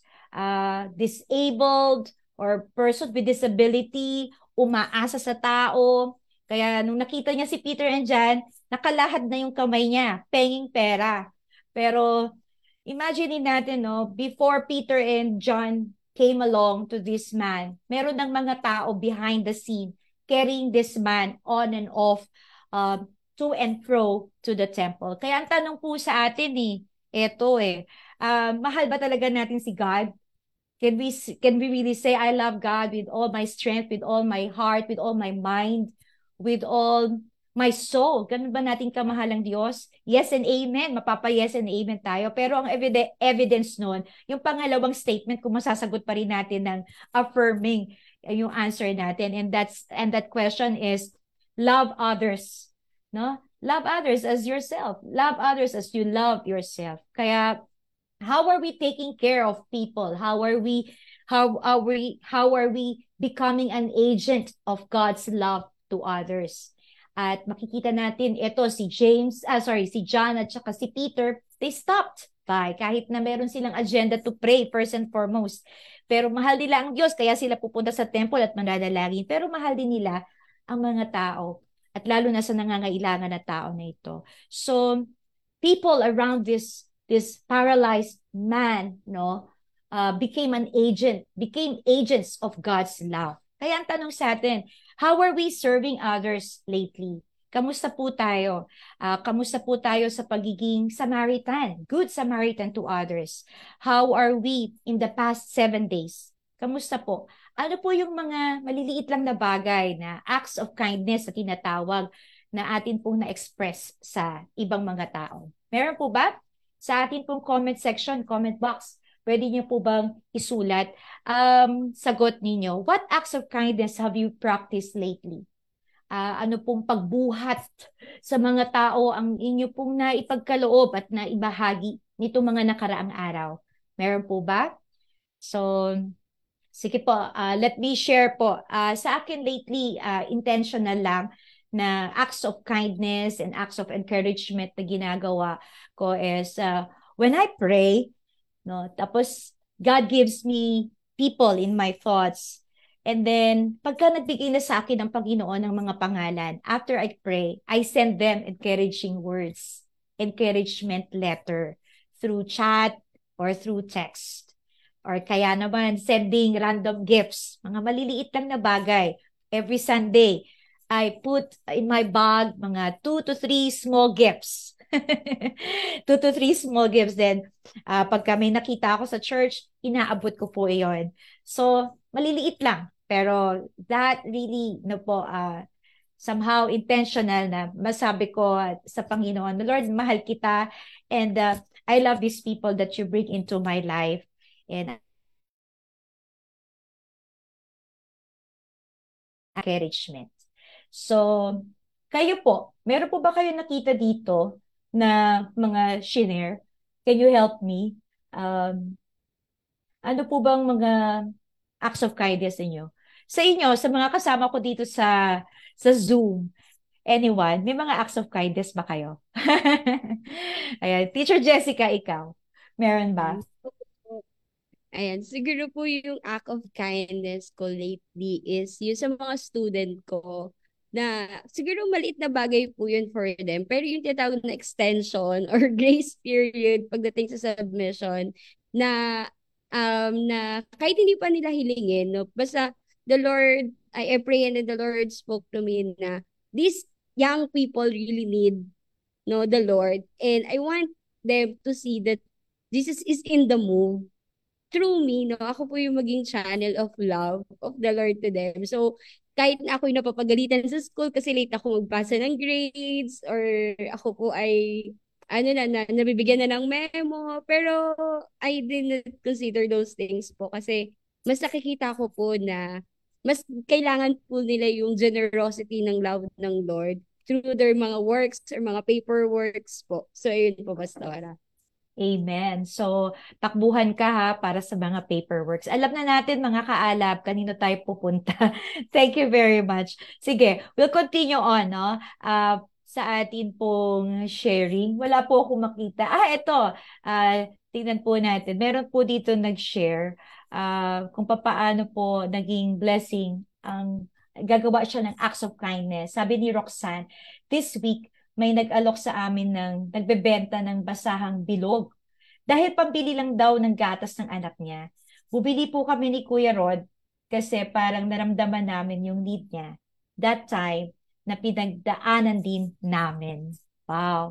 disabled, or person with disability, umaasa sa tao. Kaya nung nakita niya si Peter and John, nakalahad na yung kamay niya, penging pera. Pero imagine natin, no, before Peter and John came along to this man, meron ng mga tao behind the scene carrying this man on and off, to and fro to the temple. Kaya ang tanong po sa atin eto Mahal ba talaga natin si God? Can we really say, I love God with all my strength, with all my heart, with all my mind, with all my soul? Ganun ba natin kamahal ang Diyos? Yes and amen. Mapapa-yes and amen tayo. Pero ang evidence nun, yung pangalawang statement, kung masasagot pa rin natin ng affirming yung answer natin. And that question is, love others. No? Love others as yourself. Love others as you love yourself. Kaya, how are we taking care of people? How are we becoming an agent of God's love to others? At makikita natin ito si John at saka si Peter, they stopped by kahit na meron silang agenda to pray first and foremost. Pero mahal nila ang Diyos kaya sila pupunta sa temple at mananalangin. Pero mahal din nila ang mga tao at lalo na sa nangangailangan na tao na ito. So people around this paralyzed man, became agents of God's love. Kaya ang tanong sa atin, how are we serving others lately? Kamusta po tayo? Kamusta po tayo sa pagiging Samaritan, good Samaritan to others? How are we in the past 7 days? Kamusta po? Ano po yung mga maliliit lang na bagay na acts of kindness na tinatawag na atin pong na-express sa ibang mga tao? Meron po ba? Sa atin pong comment section, comment box, pwede niyo po bang isulat sagot ninyo? What acts of kindness have you practiced lately? Ano pong pagbuhat sa mga tao ang inyo pong naipagkaloob at naibahagi nito mga nakaraang araw? Meron po ba? So, sige po, let me share po. Sa akin lately, intentional lang na acts of kindness and acts of encouragement na ginagawa ko is when I pray, tapos God gives me people in my thoughts. And then, pagka nagbigay na sa akin ng Panginoon ng mga pangalan, after I pray, I send them encouraging words, encouragement letter through chat or through text. Or kaya naman, sending random gifts, mga maliliit lang na bagay. Every Sunday, I put in my bag mga 2 to 3 small gifts. 2 to 3 small gifts. Then, pagka may nakita ako sa church, inaabot ko po iyon. So, maliliit lang. Pero that really, somehow intentional na masabi ko sa Panginoon, Lord, mahal kita and I love these people that you bring into my life. And encouragement. So, kayo po, meron po ba kayo nakita dito na mga shinare? Can you help me? Ano po bang mga acts of kindness ninyo? Sa inyo, sa mga kasama ko dito sa Zoom, anyone, may mga acts of kindness ba kayo? Ayan, Teacher Jessica, ikaw, meron ba? Ayan, siguro po yung act of kindness ko lately is yung sa mga student ko na siguro maliit na bagay po yun for them. Pero yung tinatawag na extension or grace period pagdating sa submission na kahit hindi pa nila hilingin, basta the Lord, I pray and then the Lord spoke to me na these young people really need the Lord. And I want them to see that Jesus is in the move through me, ako po yung maging channel of love of the Lord to them. So, kahit na ako yung napapagalitan sa school kasi late ako magpasa ng grades or ako po ay nabibigyan na ng memo, pero I didn't consider those things po kasi mas nakikita ko po na mas kailangan po nila yung generosity ng love ng Lord through their mga works or mga paperworks po. So, ayun po, Pastora. Amen. So, takbuhan ka ha para sa mga paperworks. Alam na natin mga kaalab, kanino tayo pupunta. Thank you very much. Sige, we'll continue on, sa atin pong sharing. Wala po akong makita. Ito. Tingnan po natin. Meron po dito nag-share kung paano po naging blessing ang gagawa siya ng acts of kindness. Sabi ni Roxanne, this week, may nag-alok sa amin nagbebenta ng basahang bilog. Dahil pambili lang daw ng gatas ng anak niya. Bumili po kami ni Kuya Rod kasi parang naramdaman namin yung need niya. That time, na pinagdaanan din namin. Wow.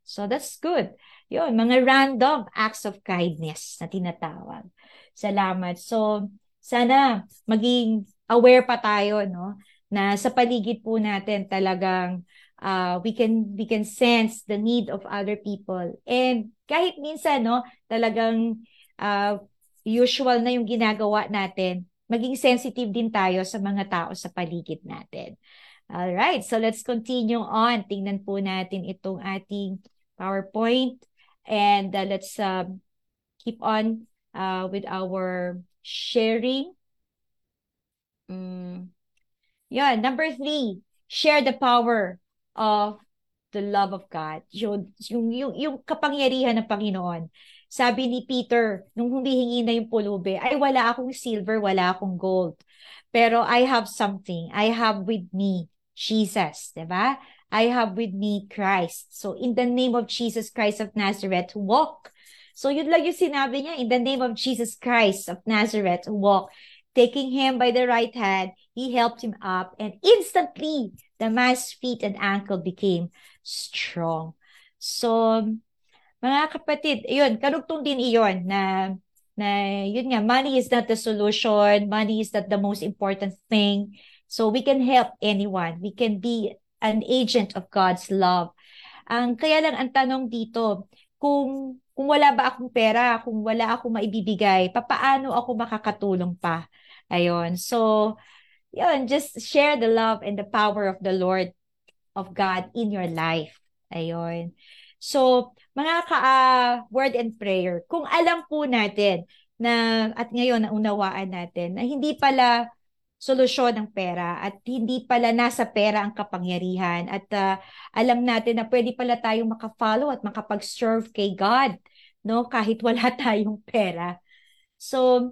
So that's good. Yun, mga random acts of kindness na tinatawag. Salamat. So, sana maging aware pa tayo, no? Na sa paligid po natin talagang we can sense the need of other people. And kahit minsan, no, talagang uh, usual na yung ginagawa natin, maging sensitive din tayo sa mga tao sa paligid natin. All right, so let's continue on. Tingnan po natin itong ating PowerPoint and let's keep on with our sharing. Yeah, number 3, share the power of the love of God. Yung kapangyarihan ng Panginoon. Sabi ni Peter, nung humihingi na yung pulubi, ay wala akong silver, wala akong gold. Pero I have something. I have with me Jesus, diba? I have with me Christ. So in the name of Jesus Christ of Nazareth, walk. So yun lang yung sinabi niya, in the name of Jesus Christ of Nazareth, walk. Taking him by the right hand, he helped him up, and instantly the man's feet and ankle became strong. So, mga kapatid, yun, karugtong din iyon na yun nga, money is not the solution, money is not the most important thing. So we can help anyone. We can be an agent of God's love. Kaya lang ang tanong dito, kung wala ba akong pera, kung wala akong maibibigay, papaano ako makakatulong pa? Ayun. So, yun, just share the love and the power of the Lord of God in your life. Ayun. So, mga word and prayer, kung alam po natin na, at ngayon naunawaan natin, na hindi pala solusyon ng pera at hindi pala nasa pera ang kapangyarihan at alam natin na pwede pala tayong makafollow at makapag-serve kay God, no? Kahit wala tayong pera. So,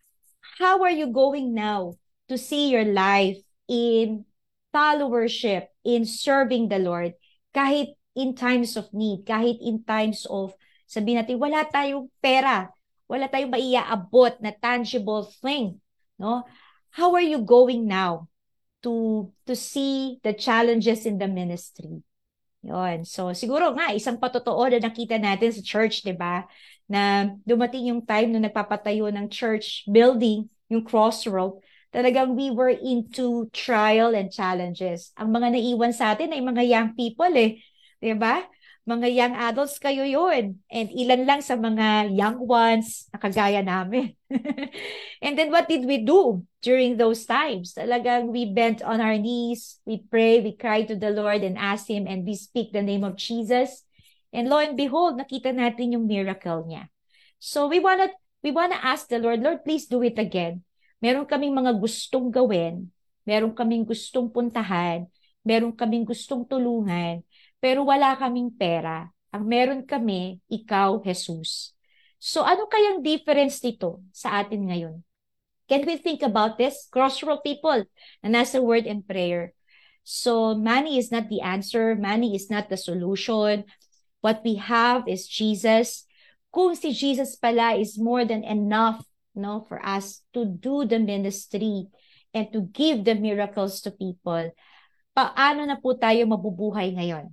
how are you going now to see your life in followership, in serving the Lord, kahit in times of need, kahit in times of, sabihin natin, wala tayong pera, wala tayong maiaabot na tangible thing, no? How are you going now to see the challenges in the ministry? Yun. So, siguro nga, isang patotoo na nakita natin sa church, di ba? Na dumating yung time na nagpapatayo ng church building, yung Crossroad, talagang we were into trial and challenges. Ang mga naiwan sa atin ay mga young people eh. Di ba? Mga young adults kayo yun. And ilan lang sa mga young ones na kagaya namin. And then what did we do during those times? Talagang we bent on our knees, we pray, we cry to the Lord and ask Him, and we speak the name of Jesus. And lo and behold, nakita natin yung miracle niya. So we wanna ask the Lord, Lord, please do it again. Meron kaming mga gustong gawin, meron kaming gustong puntahan, meron kaming gustong tulungan, pero wala kaming pera. Ang meron kami, ikaw, Jesus. So ano kayang difference nito sa atin ngayon? Can we think about this? Crossroad people na nasa word and prayer. So money is not the answer. Money is not the solution. What we have is Jesus. Kung si Jesus pala is more than enough, no, for us to do the ministry and to give the miracles to people, paano na po tayo mabubuhay ngayon?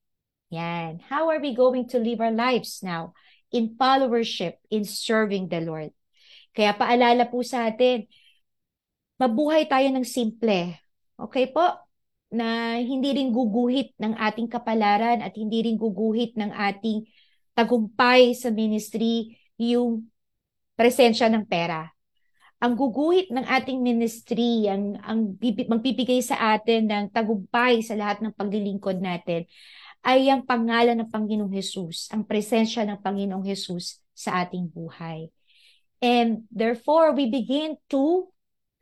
Yan. How are we going to live our lives now? In followership, in serving the Lord. Kaya paalala po sa atin, mabuhay tayo ng simple. Okay po? Na hindi rin guguhit ng ating kapalaran at hindi rin guguhit ng ating tagumpay sa ministry yung presensya ng pera. Ang guguhit ng ating ministry, ang magbibigay sa atin ng tagumpay sa lahat ng paglilingkod natin, ay ang pangalan ng Panginoong Hesus, ang presensya ng Panginoong Hesus sa ating buhay. And therefore, we begin to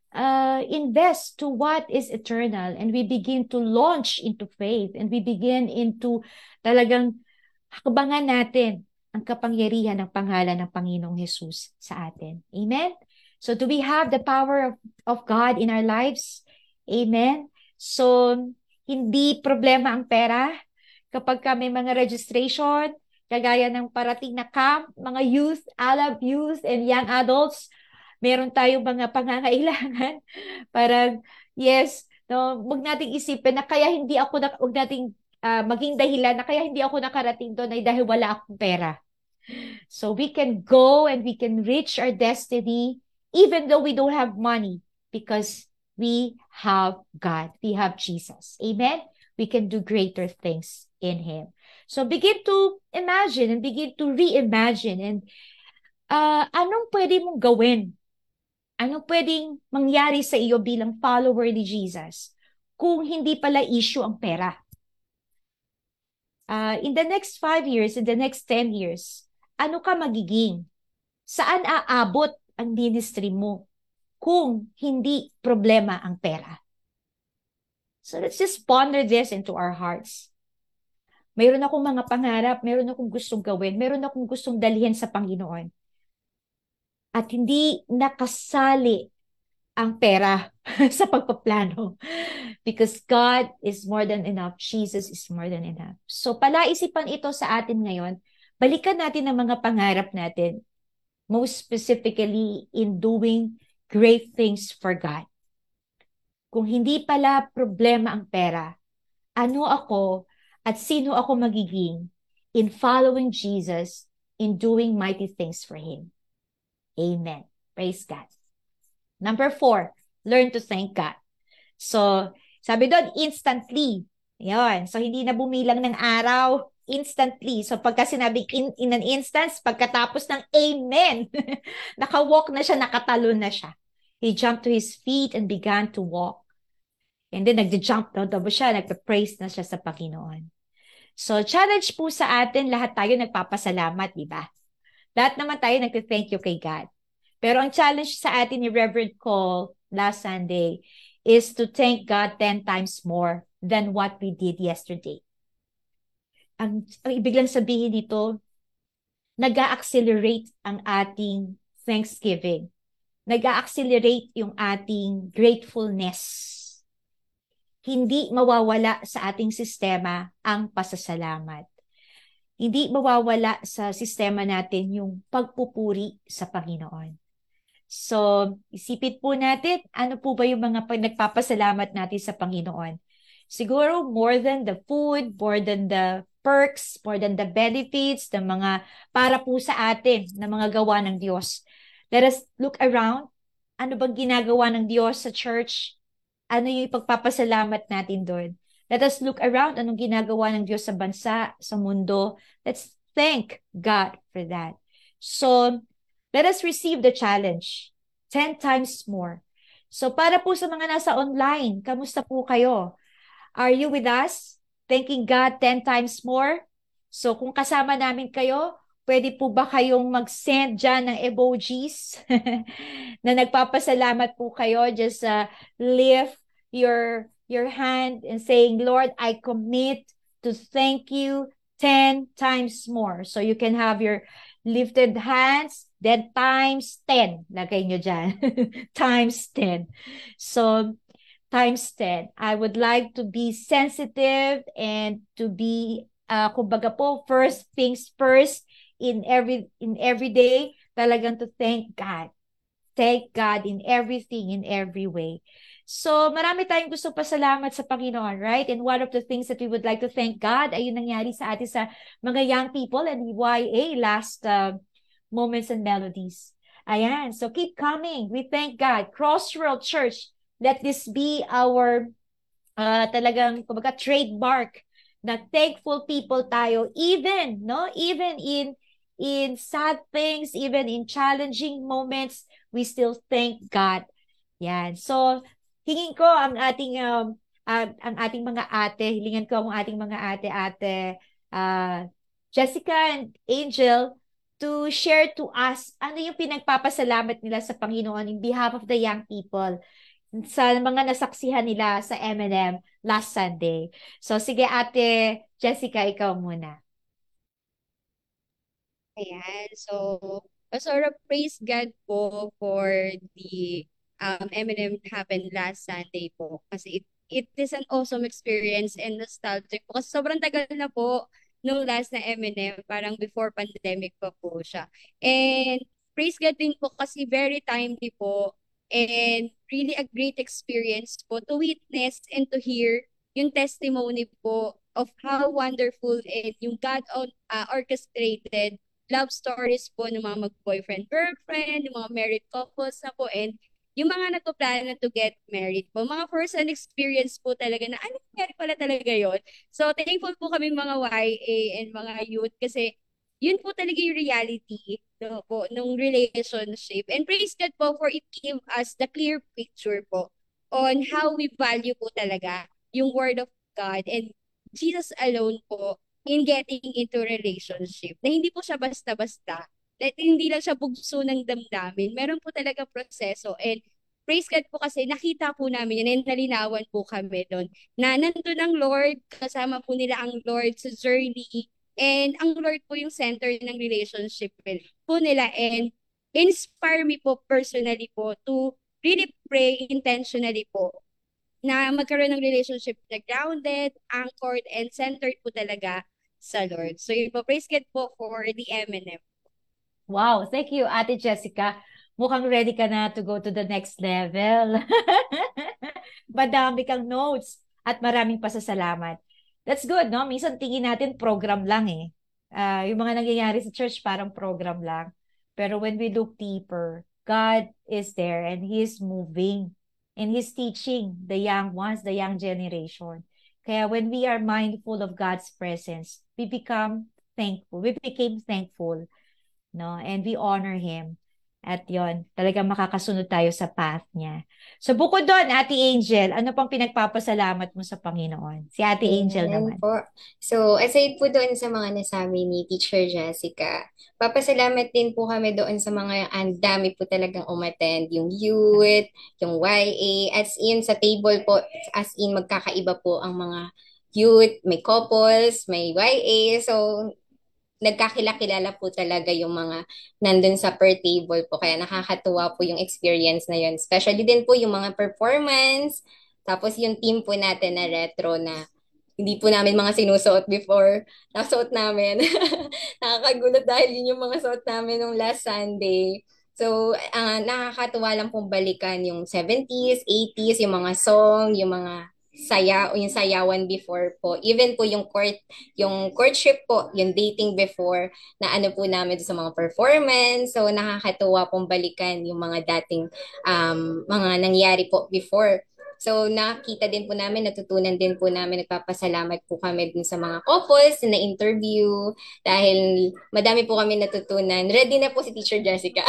invest to what is eternal, and we begin to launch into faith, and we begin into talagang hakbangan natin ang kapangyarihan ng pangalan ng Panginoong Hesus sa atin. Amen? So do we have the power of God in our lives? Amen? So, hindi problema ang pera. Kapag may mga registration, kagaya ng parating na camp, mga youth, Alab youth, and young adults, meron tayong mga pangangailangan. Parang, yes, no, wag nating isipin na kaya hindi ako, wag nating maging dahilan na kaya hindi ako nakarating doon ay dahil wala akong pera. So we can go and we can reach our destiny even though we don't have money because we have God. We have Jesus. Amen? We can do greater things in Him. So begin to imagine and begin to reimagine and anong pwede mong gawin? Anong pwedeng mangyari sa iyo bilang follower ni Jesus kung hindi pala issue ang pera? In the next 5 years, in the next 10 years, ano ka magiging? Saan aabot ang ministry mo kung hindi problema ang pera? So let's just ponder this into our hearts. Mayroon akong mga pangarap, mayroon akong gustong gawin, mayroon akong gustong dalhin sa Panginoon. At hindi nakasali ang pera sa pagpaplano. Because God is more than enough. Jesus is more than enough. So palaisipan ito sa atin ngayon. Balikan natin ang mga pangarap natin. Most specifically in doing great things for God. Kung hindi pala problema ang pera, ano ako at sino ako magiging in following Jesus, in doing mighty things for Him. Amen. Praise God. Number 4, learn to thank God. So, sabi doon, instantly. Yun. So, hindi na bumilang ng araw, instantly. So, pagka sinabing in an instance, pagkatapos ng amen, nakawalk na siya, nakatalon na siya. He jumped to his feet and began to walk. And then, nagja-jump daw siya, nagpa-praise na siya sa Panginoon. So, challenge po sa atin, lahat tayo nagpapasalamat, di ba? Lahat naman tayo nagte-thank you kay God. Pero ang challenge sa atin ni Reverend Cole last Sunday is to thank God 10 times more than what we did yesterday. Ang ibig lang sabihin dito, nag-a-accelerate ang ating thanksgiving. Nag-a-accelerate yung ating gratefulness. Hindi mawawala sa ating sistema ang pasasalamat. Hindi mawawala sa sistema natin yung pagpupuri sa Panginoon. So, isipin po natin, ano po ba yung mga nagpapasalamat natin sa Panginoon? Siguro, more than the food, more than the perks, more than the benefits, ng mga para po sa atin, na mga gawa ng Diyos. Let us look around. Ano bang ginagawa ng Diyos sa church? Ano yung ipagpapasalamat natin doon? Let us look around. Anong ginagawa ng Diyos sa bansa, sa mundo? Let's thank God for that. So, let us receive the challenge 10 times more. So para po sa mga nasa online, kamusta po kayo? Are you with us? Thanking God 10 times more? So kung kasama namin kayo, pwede po ba kayong mag-send dyan ng emojis na nagpapasalamat po kayo? Just lift your hand and saying, Lord, I commit to thank you 10 times more. So you can have your lifted hands, then times 10. Lagay nyo dyan. Times 10. So, times 10. I would like to be sensitive and to be, kumbaga po, first things first in every day, talagang to thank God. Thank God in everything, in every way. So, marami tayong gusto pasalamat sa Panginoon, right? And one of the things that we would like to thank God ay yung nangyari sa atin sa mga young people and YA last Moments and Melodies. Ayan, so keep coming. We thank God. Crossroad Church, let this be our talagang kumbaga trademark na thankful people tayo even, no? Even in sad things, even in challenging moments, we still thank God. Yan. So, hingin ko ang ating mga ate, hilingan ko ang ating mga ate Jessica and Angel to share to us ano yung pinagpapasalamat nila sa Panginoon in behalf of the young people sa mga nasaksihan nila sa M&M last Sunday. So, sige ate Jessica, ikaw muna. Ayan. So, sort of praise God po for the M&M happened last Sunday po. Kasi it is an awesome experience and nostalgic po. Kasi sobrang tagal na po nung last na M&M. Parang before pandemic pa po siya. And praise God din po kasi very timely po. And really a great experience po to witness and to hear yung testimony po of how wonderful and yung God orchestrated love stories po ng mga mag-boyfriend, girlfriend, yung mga married couples na po, and yung mga nagpaplano to get married po. Mga first-hand experience po talaga na, ano, nangyari pala talaga yon. So, thankful po kami mga YA and mga youth kasi yun po talaga yung reality no, po, nung relationship. And praise God po for it give us the clear picture po on how we value po talaga yung Word of God and Jesus alone po in getting into relationship. Na hindi po siya basta-basta. That hindi lang siya bugso ng damdamin. Meron po talaga proseso. And praise God po kasi nakita po namin yun and nalinawan po kami doon na nandun ang Lord, kasama po nila ang Lord sa journey. And ang Lord po yung center ng relationship po nila. And inspire me po personally po to really pray intentionally po na magkaroon ng relationship na grounded, anchored, and centered po talaga sa Lord. So yun po, praise God po for the M&M. Wow, thank you, Ate Jessica. Mukhang ready ka na to go to the next level. Madami kang notes at maraming pasasalamat. That's good, no? Minsan tingin natin program lang eh. Yung mga nangyayari sa church parang program lang. Pero when we look deeper, God is there and He is moving and He's teaching the young ones, the young generation. Kaya when we are mindful of God's presence, we become thankful. We became thankful, no? And we honor Him. At yon, talagang makakasunod tayo sa path niya. So bukod doon, Ate Angel, ano pang pinagpapasalamat mo sa Panginoon? Si Ate Angel Ayan naman. po. So, aside po doon sa mga nasabi ni Teacher Jessica, papasalamat din po kami doon sa mga ang dami po talagang umattend, yung youth, yung YA, as in sa table po, as in magkakaiba po ang mga youth, may couples, may YA, so nagkakilala po talaga yung mga nandun sa per table po. Kaya nakakatuwa po yung experience na yun. Especially din po yung mga performance. Tapos yung team po natin na retro na hindi po namin mga sinusuot before. Nasuot namin. Nakakagulat dahil yun yung mga suot namin nung last Sunday. So, nakakatuwa lang pong balikan yung 70s, 80s, yung mga song, yung mga saya o yung sayawan before po. Even po yung courtship po, yung dating before na ano po namin sa mga performance. So nakakatuwa pong balikan yung mga dating mga nangyari po before. So nakita din po namin, natutunan din po namin, nagpapasalamat po kami din sa mga couples na interview dahil madami po kami natutunan. Ready na po si Teacher Jessica.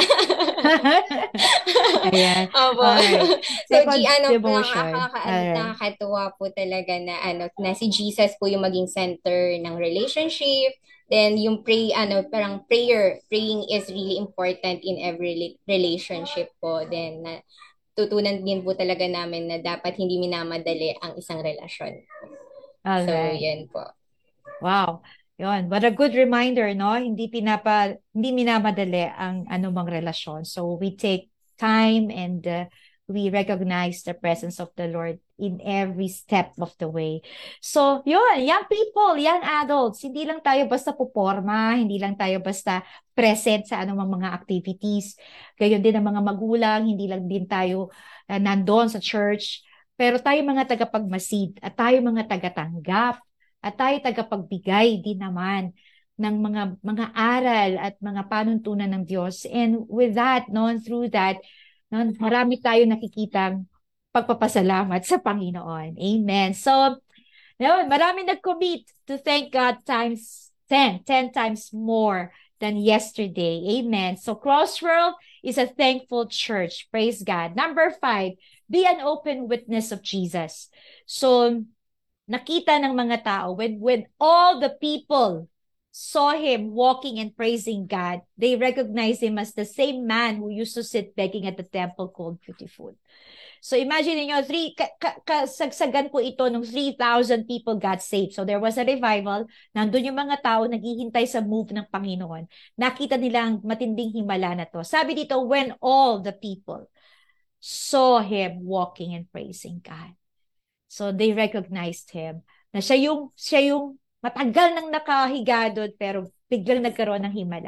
Ayan. Opo. Alright. So, Second devotion. Alright. nakakatuwa po talaga na na si Jesus po yung maging center ng relationship. Then yung parang praying is really important in every relationship po. Then tutunan din po talaga namin na dapat hindi minamadali ang isang relasyon. So, Alright. yan po. Wow. Yon, what a good reminder, no? Hindi minamadali ang anumang relasyon. So we take time and we recognize the presence of the Lord in every step of the way. So, yon, young people, young adults, hindi lang tayo basta puporma, hindi lang tayo basta present sa anumang mga activities. Gayon din ang mga magulang, hindi lang din tayo nandoon sa church, pero tayo mga tagapagmasid at tayo mga tagatanggap. At tayo tagapagbigay din naman ng mga aral at mga panuntunan ng Diyos. And with that, through that, marami tayo nakikitang pagpapasalamat sa Panginoon. Amen. So, marami nag-commit to thank God times 10 times more than yesterday. Amen. So, Crossworld is a thankful church. Praise God. Number 5, be an open witness of Jesus. So, nakita ng mga tao, when all the people saw him walking and praising God, they recognized him as the same man who used to sit begging at the temple called Beautiful. So imagine niyo, kasagsagan po ito nung 3,000 people got saved. So there was a revival. Nandun yung mga tao naghihintay sa move ng Panginoon. Nakita nila ang matinding himala na to. Sabi dito, when all the people saw him walking and praising God. So they recognized him na siya yung matagal nang nakahiga doon pero biglang nagkaroon ng himala.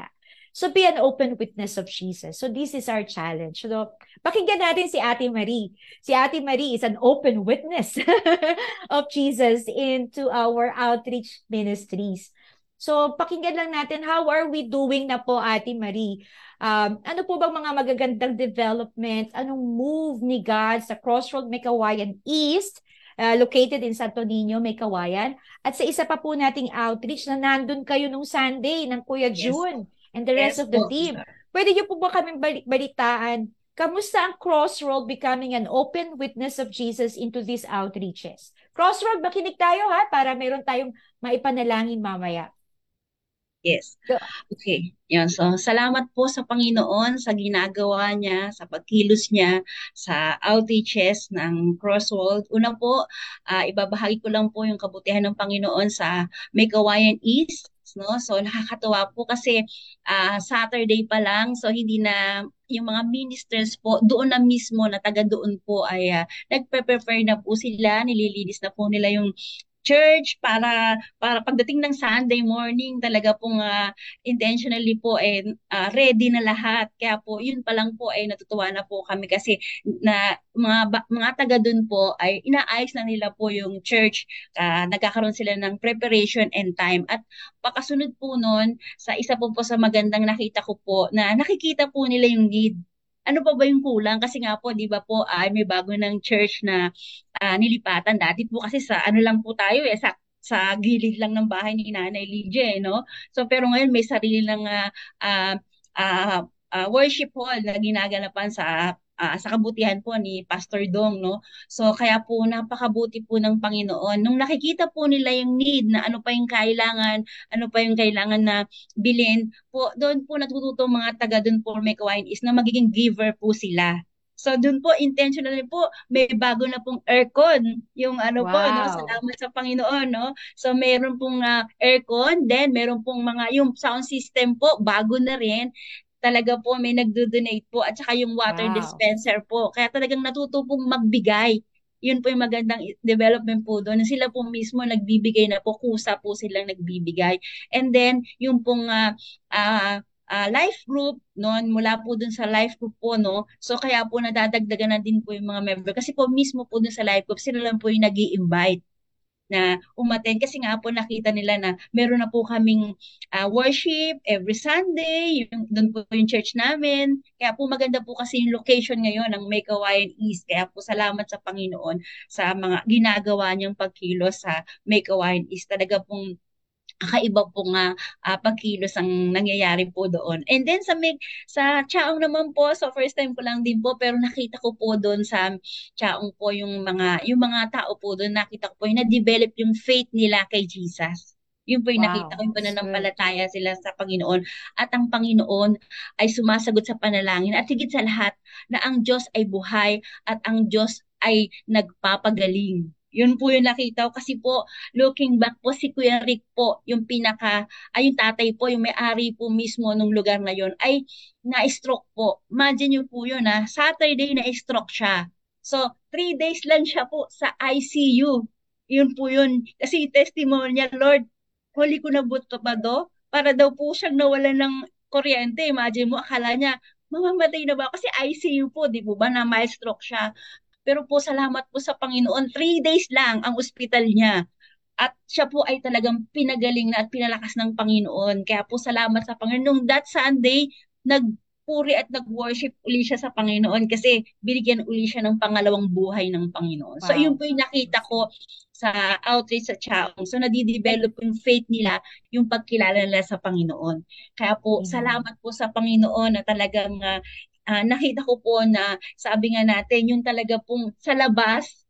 So be an open witness of Jesus. So this is our challenge. So pakinggan natin si Ate Marie. Si Ate Marie is an open witness of Jesus into our outreach ministries. So pakinggan lang natin, how are we doing na po, Ate Marie? Ano po bang mga magagandang development? Anong move ni God sa Crossroad Meycauayan East, located in Santo Niño, Meycauayan? At sa isa pa po nating outreach na nandun kayo nung Sunday ng Kuya Yes June po. and the rest Yes of the po, team. sister. Pwede niyo po ba kaming balitaan? Kamusta ang Crossroad becoming an open witness of Jesus into these outreaches? Crossroad, makinig tayo ha, para meron tayong maipanalangin mamaya. Yes. Go. Okay. Yan. So, salamat po sa Panginoon sa ginagawa niya, sa pagkilos niya sa outreaches ng Crossroad. Una po, ibabahagi ko lang po yung kabutihan ng Panginoon sa Meycauayan East. No? So, nakakatuwa po kasi Saturday pa lang, so hindi na yung mga ministers po, doon na mismo na taga doon po ay nagpe-prepare na po sila, nililinis na po nila yung church para pagdating ng Sunday morning talaga pong intentionally po ready na lahat. Kaya po yun pa lang po ay natutuwa na po kami kasi na mga taga doon po ay inaayos na nila po yung church. Nagkakaroon sila ng preparation and time. At pakasunod po noon sa isa po sa magandang nakita ko po na nakikita po nila yung need. Ano pa ba yung kulang? Kasi nga po, di ba po, may bago ng church na nilipatan. Dati po kasi sa ano lang po tayo sa gilid lang ng bahay ni Nanay Lydia, no? So pero ngayon may sarili ng uh, worship hall na ginaganapan sa kabutihan po ni Pastor Dong, no? So kaya po napakabuti po ng Panginoon. Nung nakikita po nila yung need na ano pa yung kailangan na bilhin po, doon po natututo mga taga doon po Meycauayan is na magiging giver po sila. So doon po intentionally po may bago na pong aircon. Yung ano po no, Wow. salamat sa Panginoon no. So meron pong aircon, then meron pong mga yung sound system po bago na rin. Talaga po may nagdo-donate po at saka yung water Wow. dispenser po. Kaya talagang natuto pong magbigay. Yun po yung magandang development po doon. Sila po mismo nagbibigay na po, kusa po silang nagbibigay. And then yung pong life group noon mula po dun sa life group po no, so kaya po nadadagdagan na din po yung mga member kasi po mismo po dun sa life group sila lang po yung nag-i-invite na umattend kasi nga po nakita nila na meron na po kaming worship every Sunday, doon po yung church namin. Kaya po maganda po kasi yung location ngayon ng Meycauayan East. Kaya po salamat sa Panginoon sa mga ginagawa niyang pagkilos sa Meycauayan East. Talaga pong kakaiba pong pagkilos ang nangyayari po doon. And then sa Chaong naman po, so first time ko lang din po pero nakita ko po doon sa Chaong po yung mga tao po doon, nakita ko po yung na-develop yung faith nila kay Jesus. Yun po yung nakita ko yung Wow, that's good. pananampalataya sila sa Panginoon at ang Panginoon ay sumasagot sa panalangin at higit sa lahat na ang Diyos ay buhay at ang Diyos ay nagpapagaling. Yun po yung nakita ko kasi po looking back po si Kuya Rick po yung yung tatay po yung may-ari po mismo nung lugar na yun ay na-stroke po. Imagine nyo po yun Saturday na-stroke siya. So 3 days lang siya po sa ICU. Yun po yun. Kasi testimony niya, Lord, huli ko na buto pa do para daw po siyang nawalan ng kuryente. Imagine mo, akala niya mamamatay na ba? Kasi ICU po, di po ba na mild stroke siya. Pero po salamat po sa Panginoon, 3 days lang ang ospital niya. At siya po ay talagang pinagaling na at pinalakas ng Panginoon. Kaya po salamat sa Panginoon. Nung that Sunday, nagpuri at nag-worship uli siya sa Panginoon kasi binigyan uli siya ng pangalawang buhay ng Panginoon. So yun Wow. po yung nakita ko sa outreach sa Chaong. So nadidevelop yung faith nila, yung pagkilala nila sa Panginoon. Kaya po Amen. salamat po sa Panginoon na talagang nakita ko po na sabi nga natin, yung talaga pong sa labas,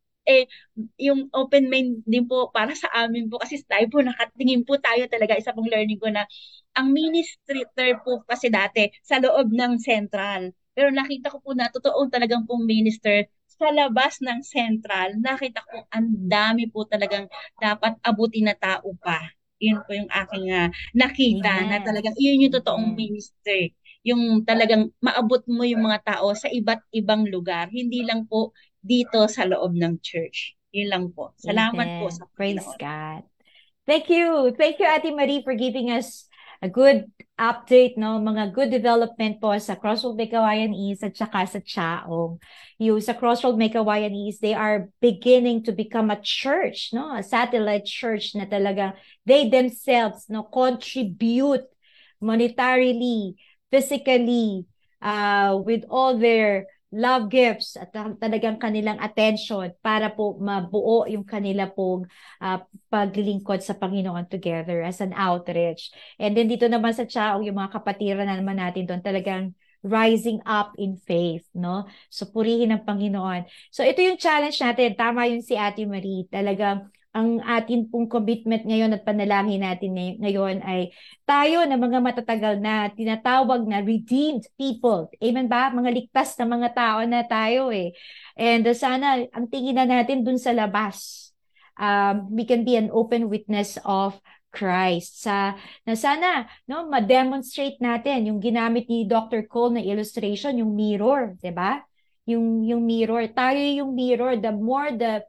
yung open mind din po para sa amin po kasi tayo po nakatingin po tayo talaga, isa pong learning ko na ang ministry po kasi dati sa loob ng central. Pero nakita ko po na totoo talagang pong minister sa labas ng central. Nakita ko ang dami po talagang dapat abutin na tao pa. Yun po yung aking nakita na Amen. talagang yun yung totoong Amen. minister. Yung talagang maabot mo yung mga tao sa iba't ibang lugar. Hindi lang po dito sa loob ng church. Yun lang po. Salamat po Amen. sa Praise Panginoon. God. Thank you. Thank you, Ate Marie, for giving us a good update, no? Mga good development po sa Crossroad May Kawayan East at saka sa Chaong. Yung sa Crossroad May Kawayan East, they are beginning to become a church, no? A satellite church na talaga they themselves, no, contribute monetarily, physically, with all their love gifts at talagang kanilang attention para po mabuo yung kanila pong paglilingkod sa Panginoon together as an outreach. And then dito naman sa Chaong, yung mga kapatiran na naman natin doon talagang rising up in faith, no? So purihin ang Panginoon. So ito yung challenge natin. Tama yung si Ate Marie. Talagang ang atin pong commitment ngayon at panalangin natin ngayon ay tayo na mga matatagal na tinatawag na redeemed people. Amen ba? Mga ligtas na mga tao na tayo eh. And sana ang tingin na natin dun sa labas. We can be an open witness of Christ. Na sana no, ma-demonstrate natin yung ginamit ni Dr. Cole na illustration, yung mirror, 'di ba? Yung mirror. Tayo yung mirror. The more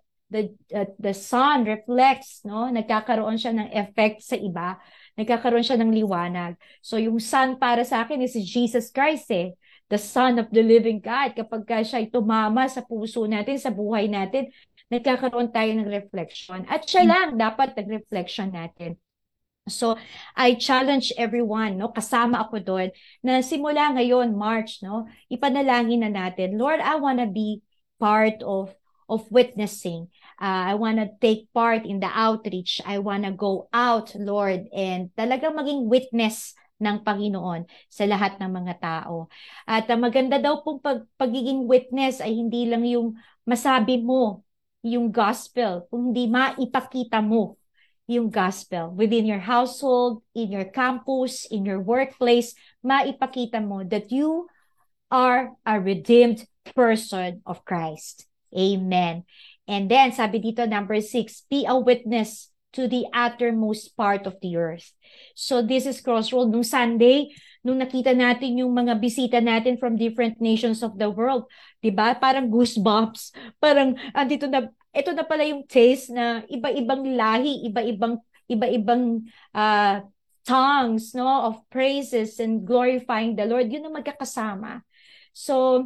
the sun reflects, no? Nagkakaroon siya ng effect sa iba. Nagkakaroon siya ng liwanag. So yung sun para sa akin is Jesus Christ eh. The Son of the Living God. Kapag siya ay tumama sa puso natin, sa buhay natin, nagkakaroon tayo ng reflection. At siya lang dapat nag-reflection natin. So, I challenge everyone, no, kasama ako doon, na simula ngayon, March, no, ipanalangin na natin, Lord, I want to be part of witnessing. I want to take part in the outreach. I want to go out, Lord, and talagang maging witness ng Panginoon sa lahat ng mga tao. At maganda daw pong pagiging witness ay hindi lang yung masabi mo yung gospel, kung hindi maipakita mo yung gospel within your household, in your campus, in your workplace, maipakita mo that you are a redeemed person of Christ. Amen. And then, sabi dito, number 6, be a witness to the uttermost part of the earth. So this is Crossroad. Nung Sunday, nung nakita natin yung mga bisita natin from different nations of the world, diba? Parang goosebumps. Parang, ito na pala yung taste na iba-ibang lahi, iba-ibang tongues, no, of praises and glorifying the Lord. Yun ang magkakasama. So,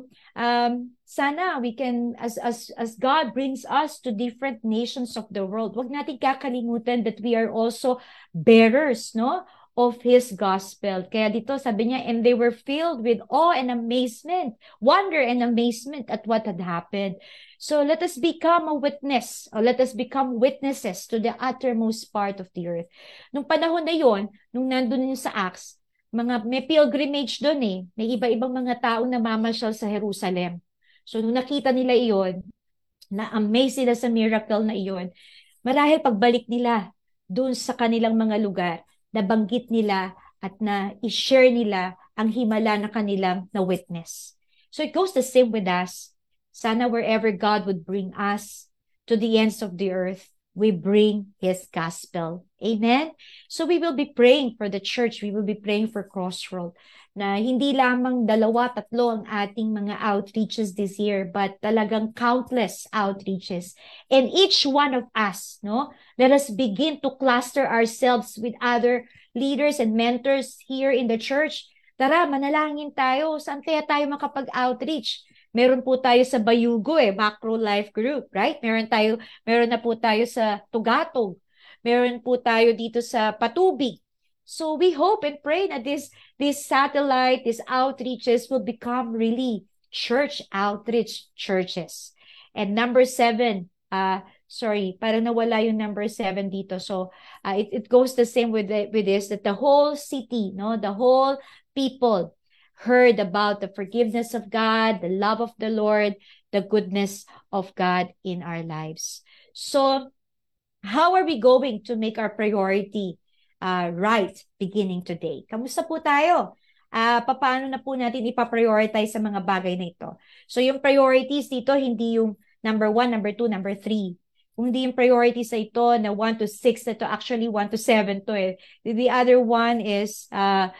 sana we can, as God brings us to different nations of the world, wag natin kakalimutan that we are also bearers, no, of His gospel. Kaya dito sabi niya, and they were filled with awe and amazement, wonder and amazement at what had happened. So let us become a witness, or let us become witnesses to the uttermost part of the earth. Nung panahon na yon, nung nandun yun sa Acts, may pilgrimage doon eh. May iba-ibang mga tao na mamasyal sa Jerusalem. So, nung nakita nila iyon, na-amaze sila sa miracle na iyon, marahil pagbalik nila doon sa kanilang mga lugar, nabanggit nila at na i-share nila ang himala na kanilang na-witness. So, it goes the same with us. Sana wherever God would bring us to the ends of the earth, we bring His gospel. Amen? So we will be praying for the church. We will be praying for Crossroad. Na hindi lamang 2-3 ang ating mga outreaches this year, but talagang countless outreaches. And each one of us, no, let us begin to cluster ourselves with other leaders and mentors here in the church. Tara, manalangin tayo. Saan kaya tayo makapag-outreach? Meron po tayo sa Bayugo Macro Life Group, right? Meron na po tayo sa Tugatog. Meron po tayo dito sa Patubig. So we hope and pray that this satellite, these outreaches will become really church outreach churches. And number 7, parang nawala yung number 7 dito. So it goes the same with this, that the whole city, no, the whole people heard about the forgiveness of God, the love of the Lord, the goodness of God in our lives. So, how are we going to make our priority right beginning today? Kamusta po tayo? Paano na po natin ipaprioritize sa mga bagay na ito? So, yung priorities dito, hindi yung number 1, number 2, number 3. Kung hindi yung priorities na ito, na 1 to 6 na to, actually 1 to 7 to eh. The other one is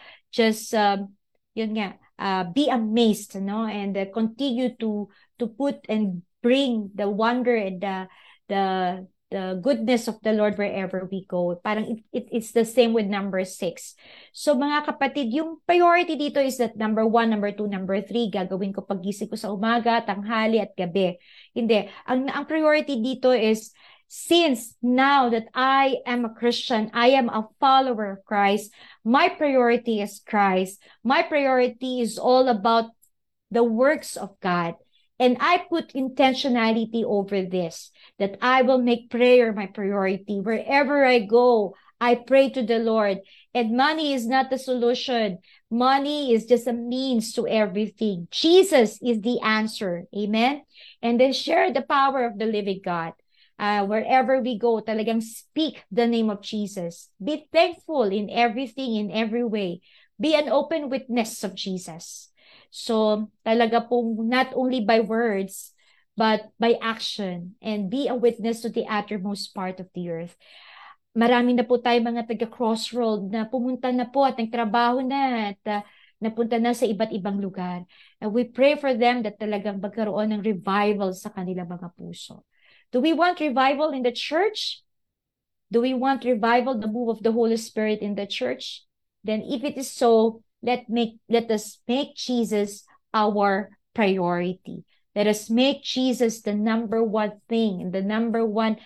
yun nga, be amazed, no, and continue to put and bring the wonder and the the goodness of the Lord wherever we go. Parang it's the same with number 6. So mga kapatid, yung priority dito is that number 1, number 2, number 3, gagawin ko pagising ko sa umaga, tanghali at gabi. Hindi. Ang priority dito is, since now that I am a Christian, I am a follower of Christ, my priority is Christ. My priority is all about the works of God. And I put intentionality over this, that I will make prayer my priority. Wherever I go, I pray to the Lord. And money is not the solution. Money is just a means to everything. Jesus is the answer. Amen? And then share the power of the living God. Wherever we go, talagang speak the name of Jesus. Be thankful in everything, in every way. Be an open witness of Jesus. So, talaga pong not only by words, but by action, and be a witness to the uttermost part of the earth. Marami na po tayo mga taga-Crossroad na pumunta na po at nagtrabaho na at napunta na sa iba't ibang lugar. And we pray for them that talagang magkaroon ng revival sa kanilang mga puso. Do we want revival in the church? Do we want revival, the move of the Holy Spirit in the church? Then if it is so, let us make Jesus our priority. Let us make Jesus the number one thing, the number one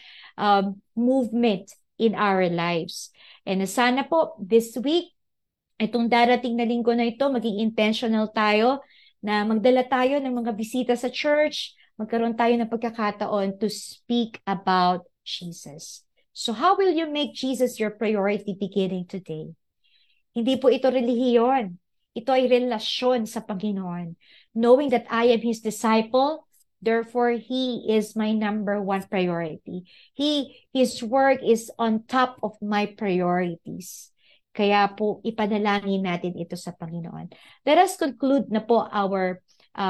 movement in our lives. And sana po, this week, itong darating na linggo na ito, maging intentional tayo na magdala tayo ng mga bisita sa church, magkaroon tayo ng pagkakataon to speak about Jesus. So how will you make Jesus your priority beginning today? Hindi po ito relihiyon. Ito ay relasyon sa Panginoon. Knowing that I am His disciple, therefore He is my number one priority. His work is on top of my priorities. Kaya po, ipanalangin natin ito sa Panginoon. Let us conclude na po our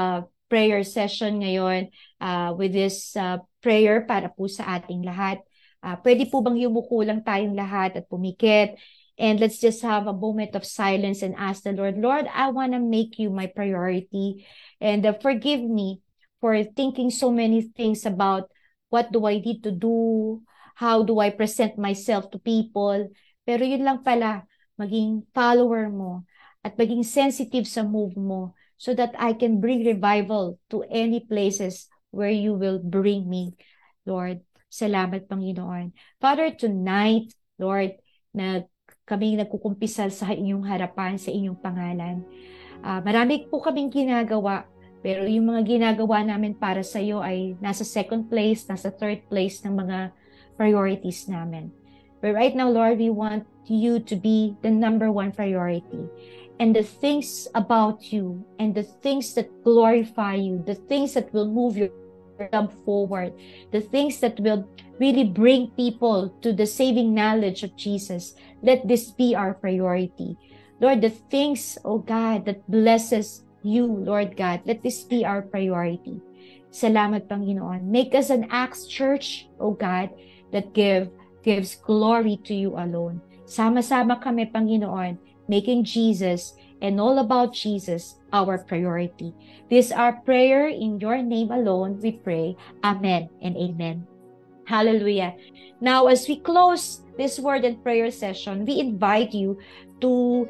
prayer session ngayon with this prayer para po sa ating lahat. Pwede po bang yumuko lang tayong lahat at pumikit? And let's just have a moment of silence and ask the Lord, Lord, I want to make you my priority. And forgive me for thinking so many things about what do I need to do, how do I present myself to people. Pero yun lang pala, maging follower mo at maging sensitive sa move mo so that I can bring revival to any places where you will bring me, Lord. Salamat, Panginoon. Father, tonight, Lord, na kaming nagkukumpisal sa inyong harapan, sa inyong pangalan. Marami po kaming ginagawa, pero yung mga ginagawa namin para sa iyo ay nasa second place, nasa third place ng mga priorities namin. But right now, Lord, we want you to be the number one priority. And the things about you, and the things that glorify you, the things that will move your love forward, the things that will really bring people to the saving knowledge of Jesus, let this be our priority. Lord, the things, oh God, that blesses you, Lord God, let this be our priority. Salamat, Panginoon. Make us an Acts church, oh God, that gives glory to you alone. Sama-sama kami, Panginoon, making Jesus and all about Jesus our priority. This is our prayer. In your name alone we pray. Amen and amen. Hallelujah. Now, as we close this word and prayer session, we invite you to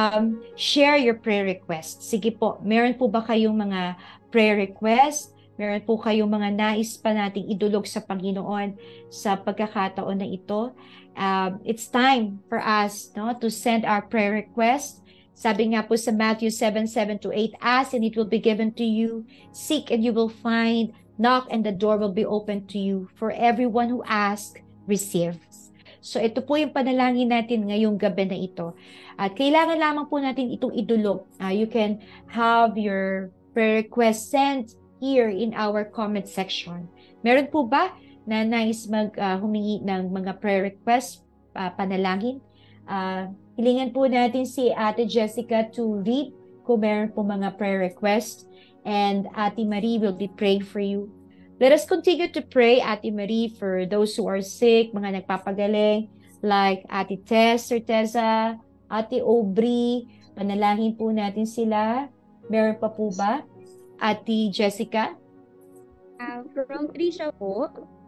share your prayer requests. Sige po, meron po ba kayong mga prayer requests? Meron po kayong mga nais pa nating idulog sa Panginoon sa pagkakataon na ito? It's time for us to send our prayer requests. Sabi nga po sa Matthew 7:7-8, ask and it will be given to you. Seek and you will find. Knock and the door will be open to you. For everyone who asks, receives. So ito po yung panalangin natin ngayong gabi na ito. At kailangan lamang po natin itong idulog. You can have your prayer request sent here in our comment section. Meron po ba na nais humingi ng mga prayer request, panalangin? Hilingan po natin si Ate Jessica to read kung meron po mga prayer request. And Ate Marie will be praying for you. Let us continue to pray, Ate Marie, for those who are sick, mga nagpapagaling, like Ate Tess or Tessa, Ate Aubrey. Panalangin po natin sila. Meron pa po ba? Ate Jessica? From Trisha po,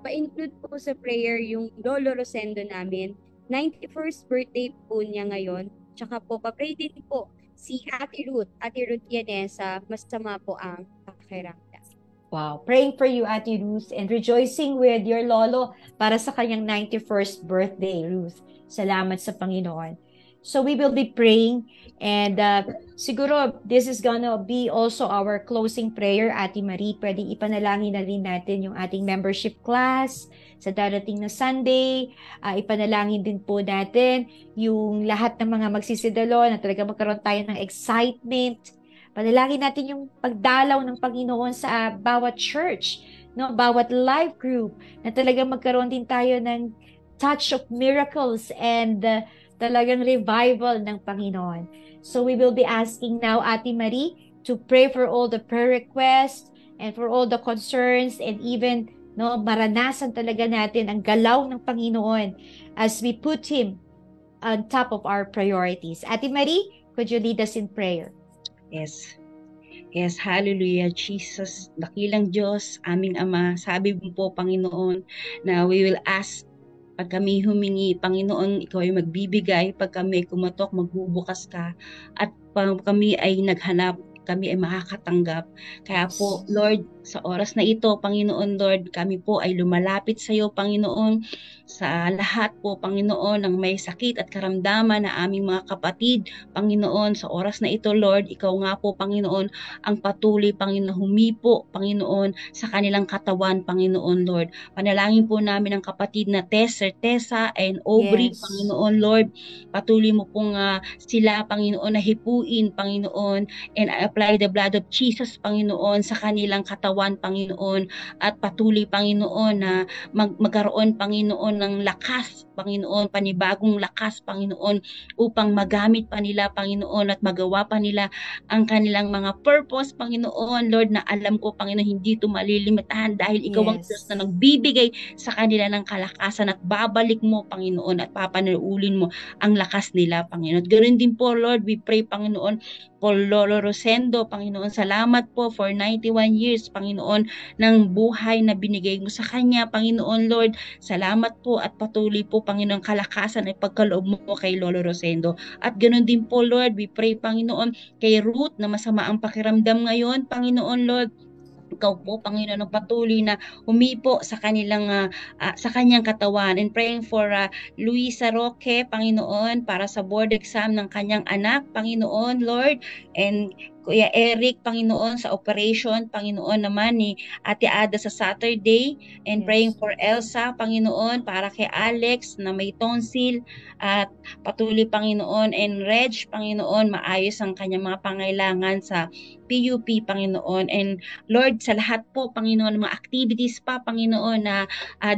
pa-include po sa prayer yung Lolo Rosendo namin. 91st birthday po niya ngayon. Tsaka po, pa-pray din po si Ate Ruth Yanesa, masama po ang pakiramdam. Wow. Praying for you, Ate Ruth, and rejoicing with your lolo para sa kanyang 91st birthday, Ruth. Salamat sa Panginoon. So we will be praying, and siguro this is gonna be also our closing prayer, Ate Marie. Pwede ipanalangin na rin natin yung ating membership class sa darating na Sunday. Ipanalangin din po natin yung lahat ng mga magsisidalo na talaga magkaroon tayo ng excitement. Panalangin natin yung pagdalaw ng Panginoon sa bawat church, no? Bawat life group, na talagang magkaroon din tayo ng touch of miracles and talagang revival ng Panginoon. So we will be asking now Ate Marie to pray for all the prayer requests and for all the concerns, and even maranasan talaga natin ang galaw ng Panginoon as we put Him on top of our priorities. Ate Marie, could you lead us in prayer? Yes. Yes, hallelujah, Jesus. Dakilang Diyos, aming Ama. Sabi mo po, Panginoon, na we will ask. Pag kami humingi, Panginoon, ikaw ay magbibigay. Pag kami kumatok, magbubukas ka. At pag kami ay naghanap, kami ay makakatanggap. Kaya po, Lord, sa oras na ito, Panginoon, Lord, kami po ay lumalapit sa iyo, Panginoon, sa lahat po, Panginoon, ng may sakit at karamdaman na aming mga kapatid, Panginoon, sa oras na ito, Lord, ikaw nga po, Panginoon, ang patuloy, Panginoon, humipo, Panginoon, sa kanilang katawan, Panginoon, Lord. Panalangin po namin ang kapatid na Tessa and Aubrey, Yes. Panginoon, Lord, patuloy mo pong sila, Panginoon, na hipuin, Panginoon, and apply the blood of Jesus, Panginoon, sa kanilang katawan, Panginoon, at patuloy, Panginoon, na magkaroon, Panginoon, ng lakas, Panginoon, panibagong lakas, Panginoon, upang magamit pa nila, Panginoon, at magawa pa nila ang kanilang mga purpose, Panginoon, Lord, na alam ko, Panginoon, hindi ito malilimitahan dahil ikaw ang Diyos na nagbibigay sa kanila ng kalakasan, at babalik mo, Panginoon, at papanuulin mo ang lakas nila, Panginoon. Ganoon din po, Lord, we pray, Panginoon, for Lolo Rosendo, Panginoon. Salamat po for 91 years, Panginoon, ng buhay na binigay mo sa kanya, Panginoon, Lord. Salamat po at patuloy po, Panginoon, kalakasan at pagkaloob mo kay Lolo Rosendo. At ganoon din po, Lord, we pray, Panginoon, kay Ruth na masama ang pakiramdam ngayon, Panginoon, Lord. Ikaw po, Panginoon, ang patuloy na humipo sa kanilang sa kanyang katawan, and praying for Luisa Roque, Panginoon, para sa board exam ng kanyang anak, Panginoon, Lord, and Kuya Eric, Panginoon, sa operation, Panginoon naman ni Ate Ada sa Saturday, and praying for Elsa, Panginoon, para kay Alex na may tonsil, at patuloy, Panginoon, and Reg, Panginoon, maayos ang kanyang mga pangailangan sa PUP, Panginoon, and Lord, sa lahat po, Panginoon, mga activities pa, Panginoon, na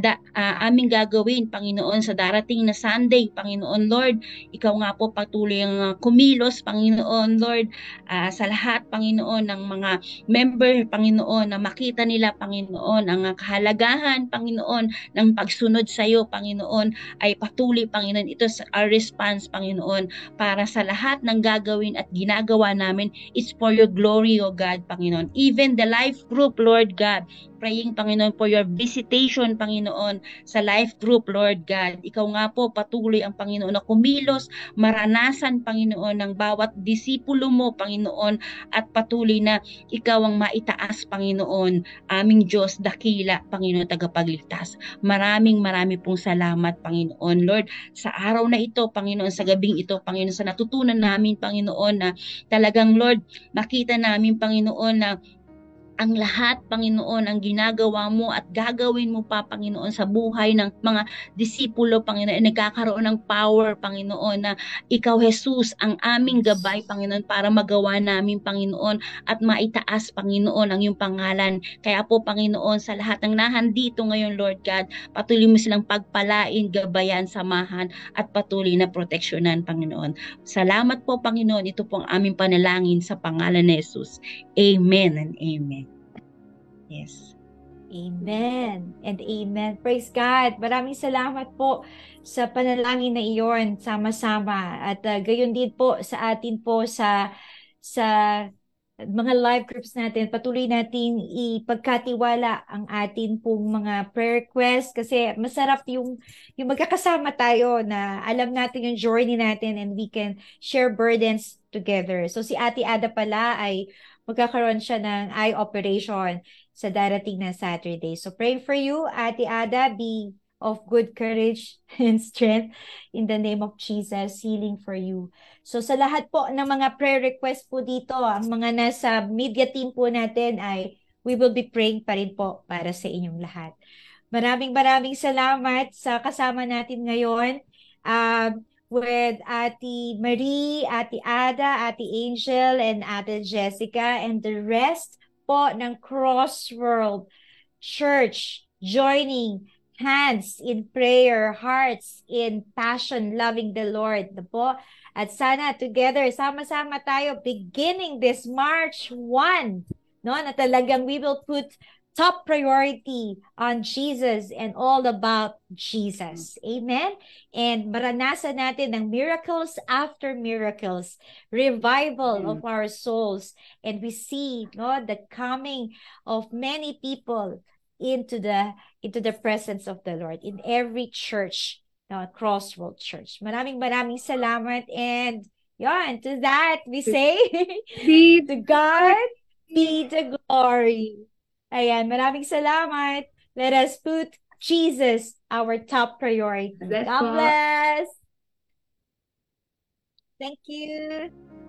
aming gagawin, Panginoon, sa darating na Sunday, Panginoon, Lord, ikaw nga po patuloy ang kumilos, Panginoon, Lord, sa lahat, Panginoon, ng mga member, Panginoon, na makita nila, Panginoon, ang kahalagahan, Panginoon, ng pagsunod sa iyo, Panginoon, ay patuloy, Panginoon. Ito sa our response, Panginoon, para sa lahat ng gagawin at ginagawa namin is for your glory, O God, Panginoon. Even the life group, Lord God, praying, Panginoon, for your visitation, Panginoon, sa life group, Lord God. Ikaw nga po, patuloy ang Panginoon na kumilos, maranasan, Panginoon, ng bawat disipulo mo, Panginoon, at patuloy na ikaw ang maitaas, Panginoon, aming Diyos, dakila, Panginoon, tagapagligtas. Maraming pong salamat, Panginoon, Lord, sa araw na ito, Panginoon, sa gabing ito, Panginoon, sa natutunan namin, Panginoon, na talagang, Lord, makita namin, Panginoon, na ang lahat, Panginoon, ang ginagawa mo at gagawin mo pa, Panginoon, sa buhay ng mga disipulo, Panginoon, ay nagkakaroon ng power, Panginoon, na ikaw, Jesus, ang aming gabay, Panginoon, para magawa namin, Panginoon, at maitaas, Panginoon, ang iyong pangalan. Kaya po, Panginoon, sa lahat ng nahandito ngayon, Lord God, patuloy mo silang pagpalain, gabayan, samahan, at patuloy na proteksyonan, Panginoon. Salamat po, Panginoon. Ito po ang aming panalangin sa pangalan ni Jesus. Amen and amen. Yes. Amen and amen. Praise God. Maraming salamat po sa panalangin na iyon, sama-sama. At gayon din po sa atin po sa mga live groups natin, patuloy nating ipagkatiwala ang atin pong mga prayer requests kasi masarap yung magkakasama tayo na alam natin yung journey natin and we can share burdens together. So si Ate Ada pala ay magkakaroon siya ng eye operation sa darating na Saturday. So praying for you, Ate Ada, be of good courage and strength in the name of Jesus, healing for you. So sa lahat po ng mga prayer request po dito, ang mga nasa media team po natin ay we will be praying pa rin po para sa inyong lahat. Maraming salamat sa kasama natin ngayon with Ate Marie, Ate Ada, Ate Angel, and Ate Jessica, and the rest po ng Crossworld Church joining hands in prayer, hearts in passion, loving the Lord. Na po. At sana together, sama-sama tayo beginning this March 1, no, na talagang we will put top priority on Jesus and all about Jesus. Amen? And maranasan natin ng miracles after miracles, revival of our souls, and we see, no, the coming of many people into the presence of the Lord in every church, Crossworld Church. Maraming salamat, and yon, to that we say to God be the glory. Ayan, maraming salamat. Let us put Jesus our top priority. Bless God po. bless. Thank you.